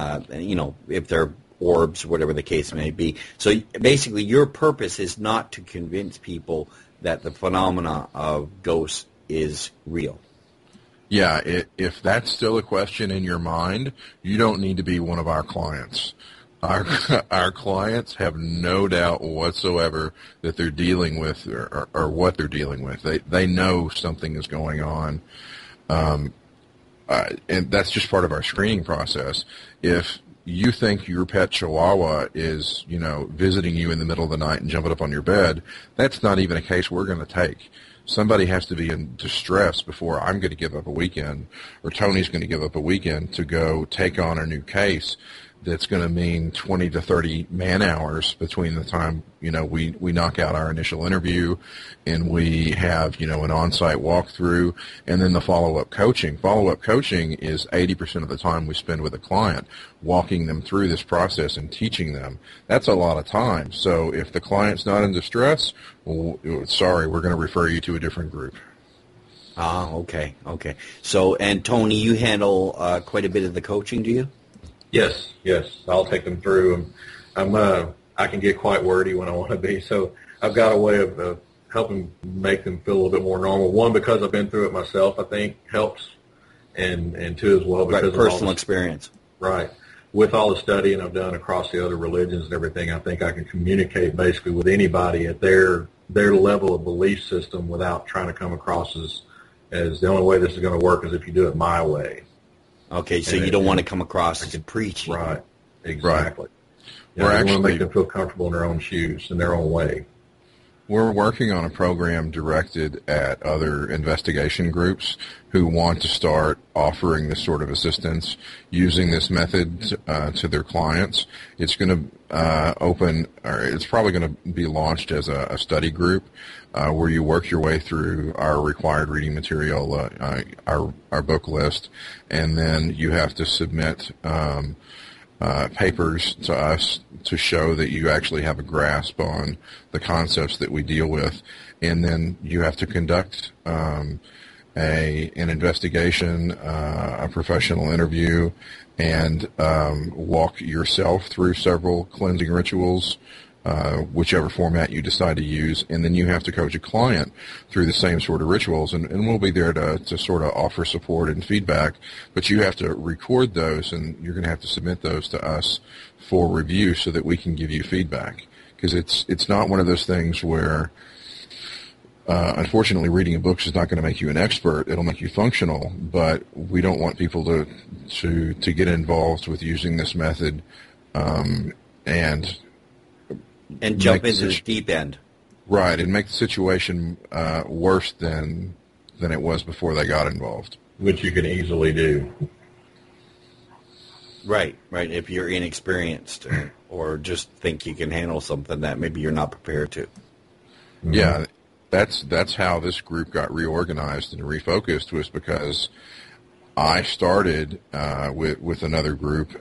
[SPEAKER 3] If they're orbs, whatever the case may be. So basically, your purpose is not to convince people that the phenomena of ghosts is real.
[SPEAKER 5] Yeah. If that's still a question in your mind, you don't need to be one of our clients. Our clients have no doubt whatsoever that they're dealing with or what they're dealing with. They know something is going on, and that's just part of our screening process. If you think your pet chihuahua is, visiting you in the middle of the night and jumping up on your bed, that's not even a case we're going to take. Somebody has to be in distress before I'm going to give up a weekend or Tony's going to give up a weekend to go take on a new case. That's going to mean 20 to 30 man-hours between the time, we knock out our initial interview and we have, an on-site walkthrough and then the follow-up coaching. Follow-up coaching is 80% of the time we spend with a client, walking them through this process and teaching them. That's a lot of time. So if the client's not in distress, sorry, we're going to refer you to a different group.
[SPEAKER 3] Ah, okay. So, and Tony, you handle quite a bit of the coaching, do you?
[SPEAKER 4] Yes. I'll take them through. I can get quite wordy when I want to be, so I've got a way of helping make them feel a little bit more normal. One, because I've been through it myself, I think helps, and two, as well, because of
[SPEAKER 3] personal experience.
[SPEAKER 4] Right. With all the studying I've done across the other religions and everything, I think I can communicate basically with anybody at their level of belief system without trying to come across as the only way this is going to work is if you do it my way.
[SPEAKER 3] Okay, so you don't want to come across as preachy.
[SPEAKER 4] Right, exactly.
[SPEAKER 5] Right.
[SPEAKER 4] You want to make them feel comfortable in their own shoes, in their own way.
[SPEAKER 5] We're working on a program directed at other investigation groups who want to start offering this sort of assistance using this method to their clients. It's going to it's probably going to be launched as a study group where you work your way through our required reading material, our book list, and then you have to submit papers to us to show that you actually have a grasp on the concepts that we deal with, and then you have to conduct an investigation, a professional interview, and walk yourself through several cleansing rituals, whichever format you decide to use, and then you have to coach a client through the same sort of rituals, and we'll be there to sort of offer support and feedback, but you have to record those, and you're going to have to submit those to us for review so that we can give you feedback, because it's not one of those things where unfortunately reading a book is not going to make you an expert. It'll make you functional, but we don't want people to get involved with using this method and
[SPEAKER 3] jump into the deep end.
[SPEAKER 5] Right, and make the situation worse than it was before they got involved.
[SPEAKER 4] Which you can easily do.
[SPEAKER 3] Right. If you're inexperienced or just think you can handle something that maybe you're not prepared to.
[SPEAKER 5] Mm-hmm. Yeah, that's how this group got reorganized and refocused, was because I started with another group.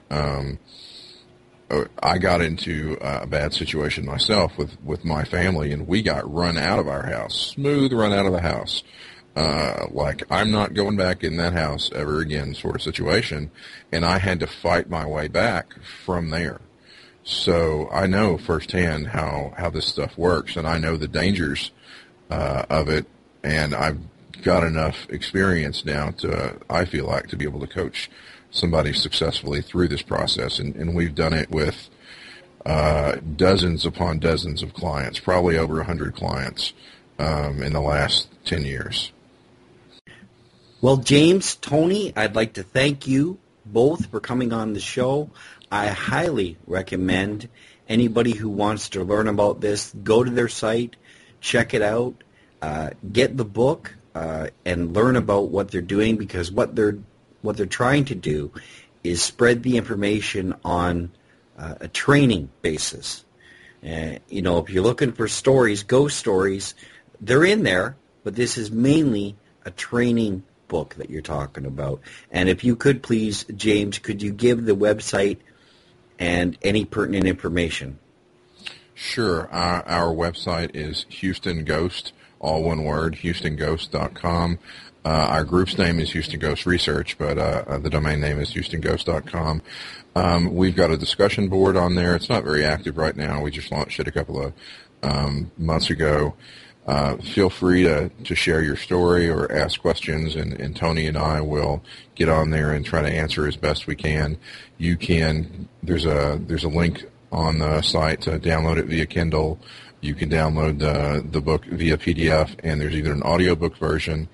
[SPEAKER 5] I got into a bad situation myself with my family, and we got run out of our house. Smooth run out of the house. Like, I'm not going back in that house ever again sort of situation, and I had to fight my way back from there. So I know firsthand how this stuff works, and I know the dangers of it, and I've got enough experience now I feel like, to be able to coach somebody successfully through this process, and we've done it with dozens upon dozens of clients, probably over 100 clients in the last 10 years.
[SPEAKER 3] Well, James, Tony, I'd like to thank you both for coming on the show. I highly recommend anybody who wants to learn about this, go to their site, check it out, get the book, and learn about what they're doing, because what they're trying to do is spread the information on a training basis. If you're looking for stories, ghost stories, they're in there, but this is mainly a training book that you're talking about. And if you could please, James, could you give the website and any pertinent information?
[SPEAKER 5] Sure. Our website is Houston Ghost, all one word, HoustonGhost.com. Our group's name is Houston Ghost Research, but the domain name is HoustonGhost.com. We've got a discussion board on there. It's not very active right now. We just launched it a couple of months ago. Feel free to share your story or ask questions, and Tony and I will get on there and try to answer as best we can. You can. There's a link on the site to download it via Kindle. You can download the book via PDF, and there's either an audiobook version.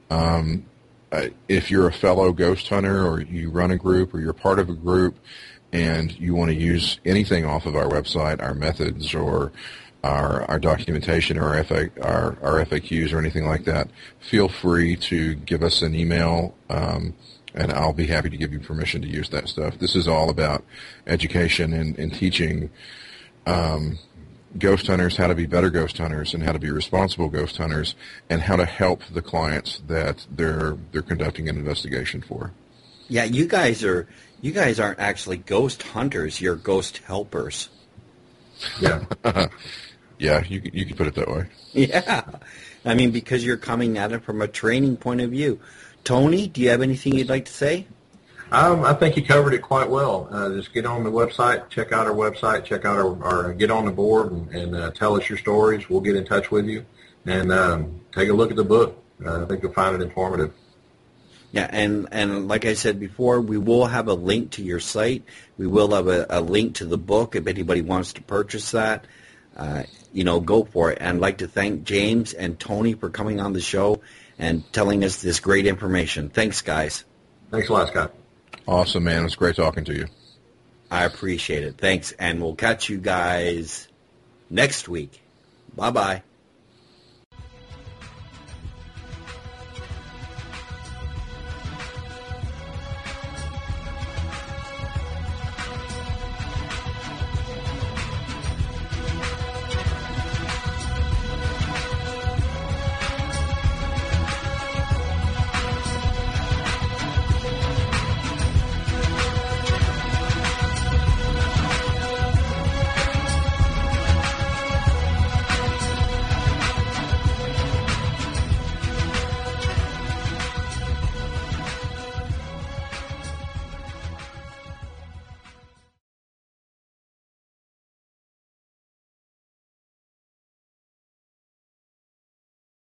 [SPEAKER 5] If you're a fellow ghost hunter, or you run a group, or you're part of a group, and you want to use anything off of our website, our methods, or our documentation, or our FAQs, or anything like that, feel free to give us an email, and I'll be happy to give you permission to use that stuff. This is all about education and teaching ghost hunters how to be better ghost hunters, and how to be responsible ghost hunters, and how to help the clients that they're conducting an investigation for.
[SPEAKER 3] Yeah, you guys aren't actually ghost hunters. You're ghost helpers.
[SPEAKER 4] Yeah.
[SPEAKER 5] Yeah, you could put it that way.
[SPEAKER 3] Yeah. I mean, because you're coming at it from a training point of view. Tony, do you have anything you'd like to say?
[SPEAKER 4] I think you covered it quite well. Just get on the website, check out our website, check out our get on the board, and tell us your stories. We'll get in touch with you, and take a look at the book. I think you'll find it informative.
[SPEAKER 3] Yeah, and like I said before, we will have a link to your site. We will have a link to the book if anybody wants to purchase that. Go for it. And I'd like to thank James and Tony for coming on the show and telling us this great information. Thanks, guys.
[SPEAKER 4] Thanks a lot, Scott.
[SPEAKER 5] Awesome, man. It was great talking to you.
[SPEAKER 3] I appreciate it. Thanks, and we'll catch you guys next week. Bye-bye.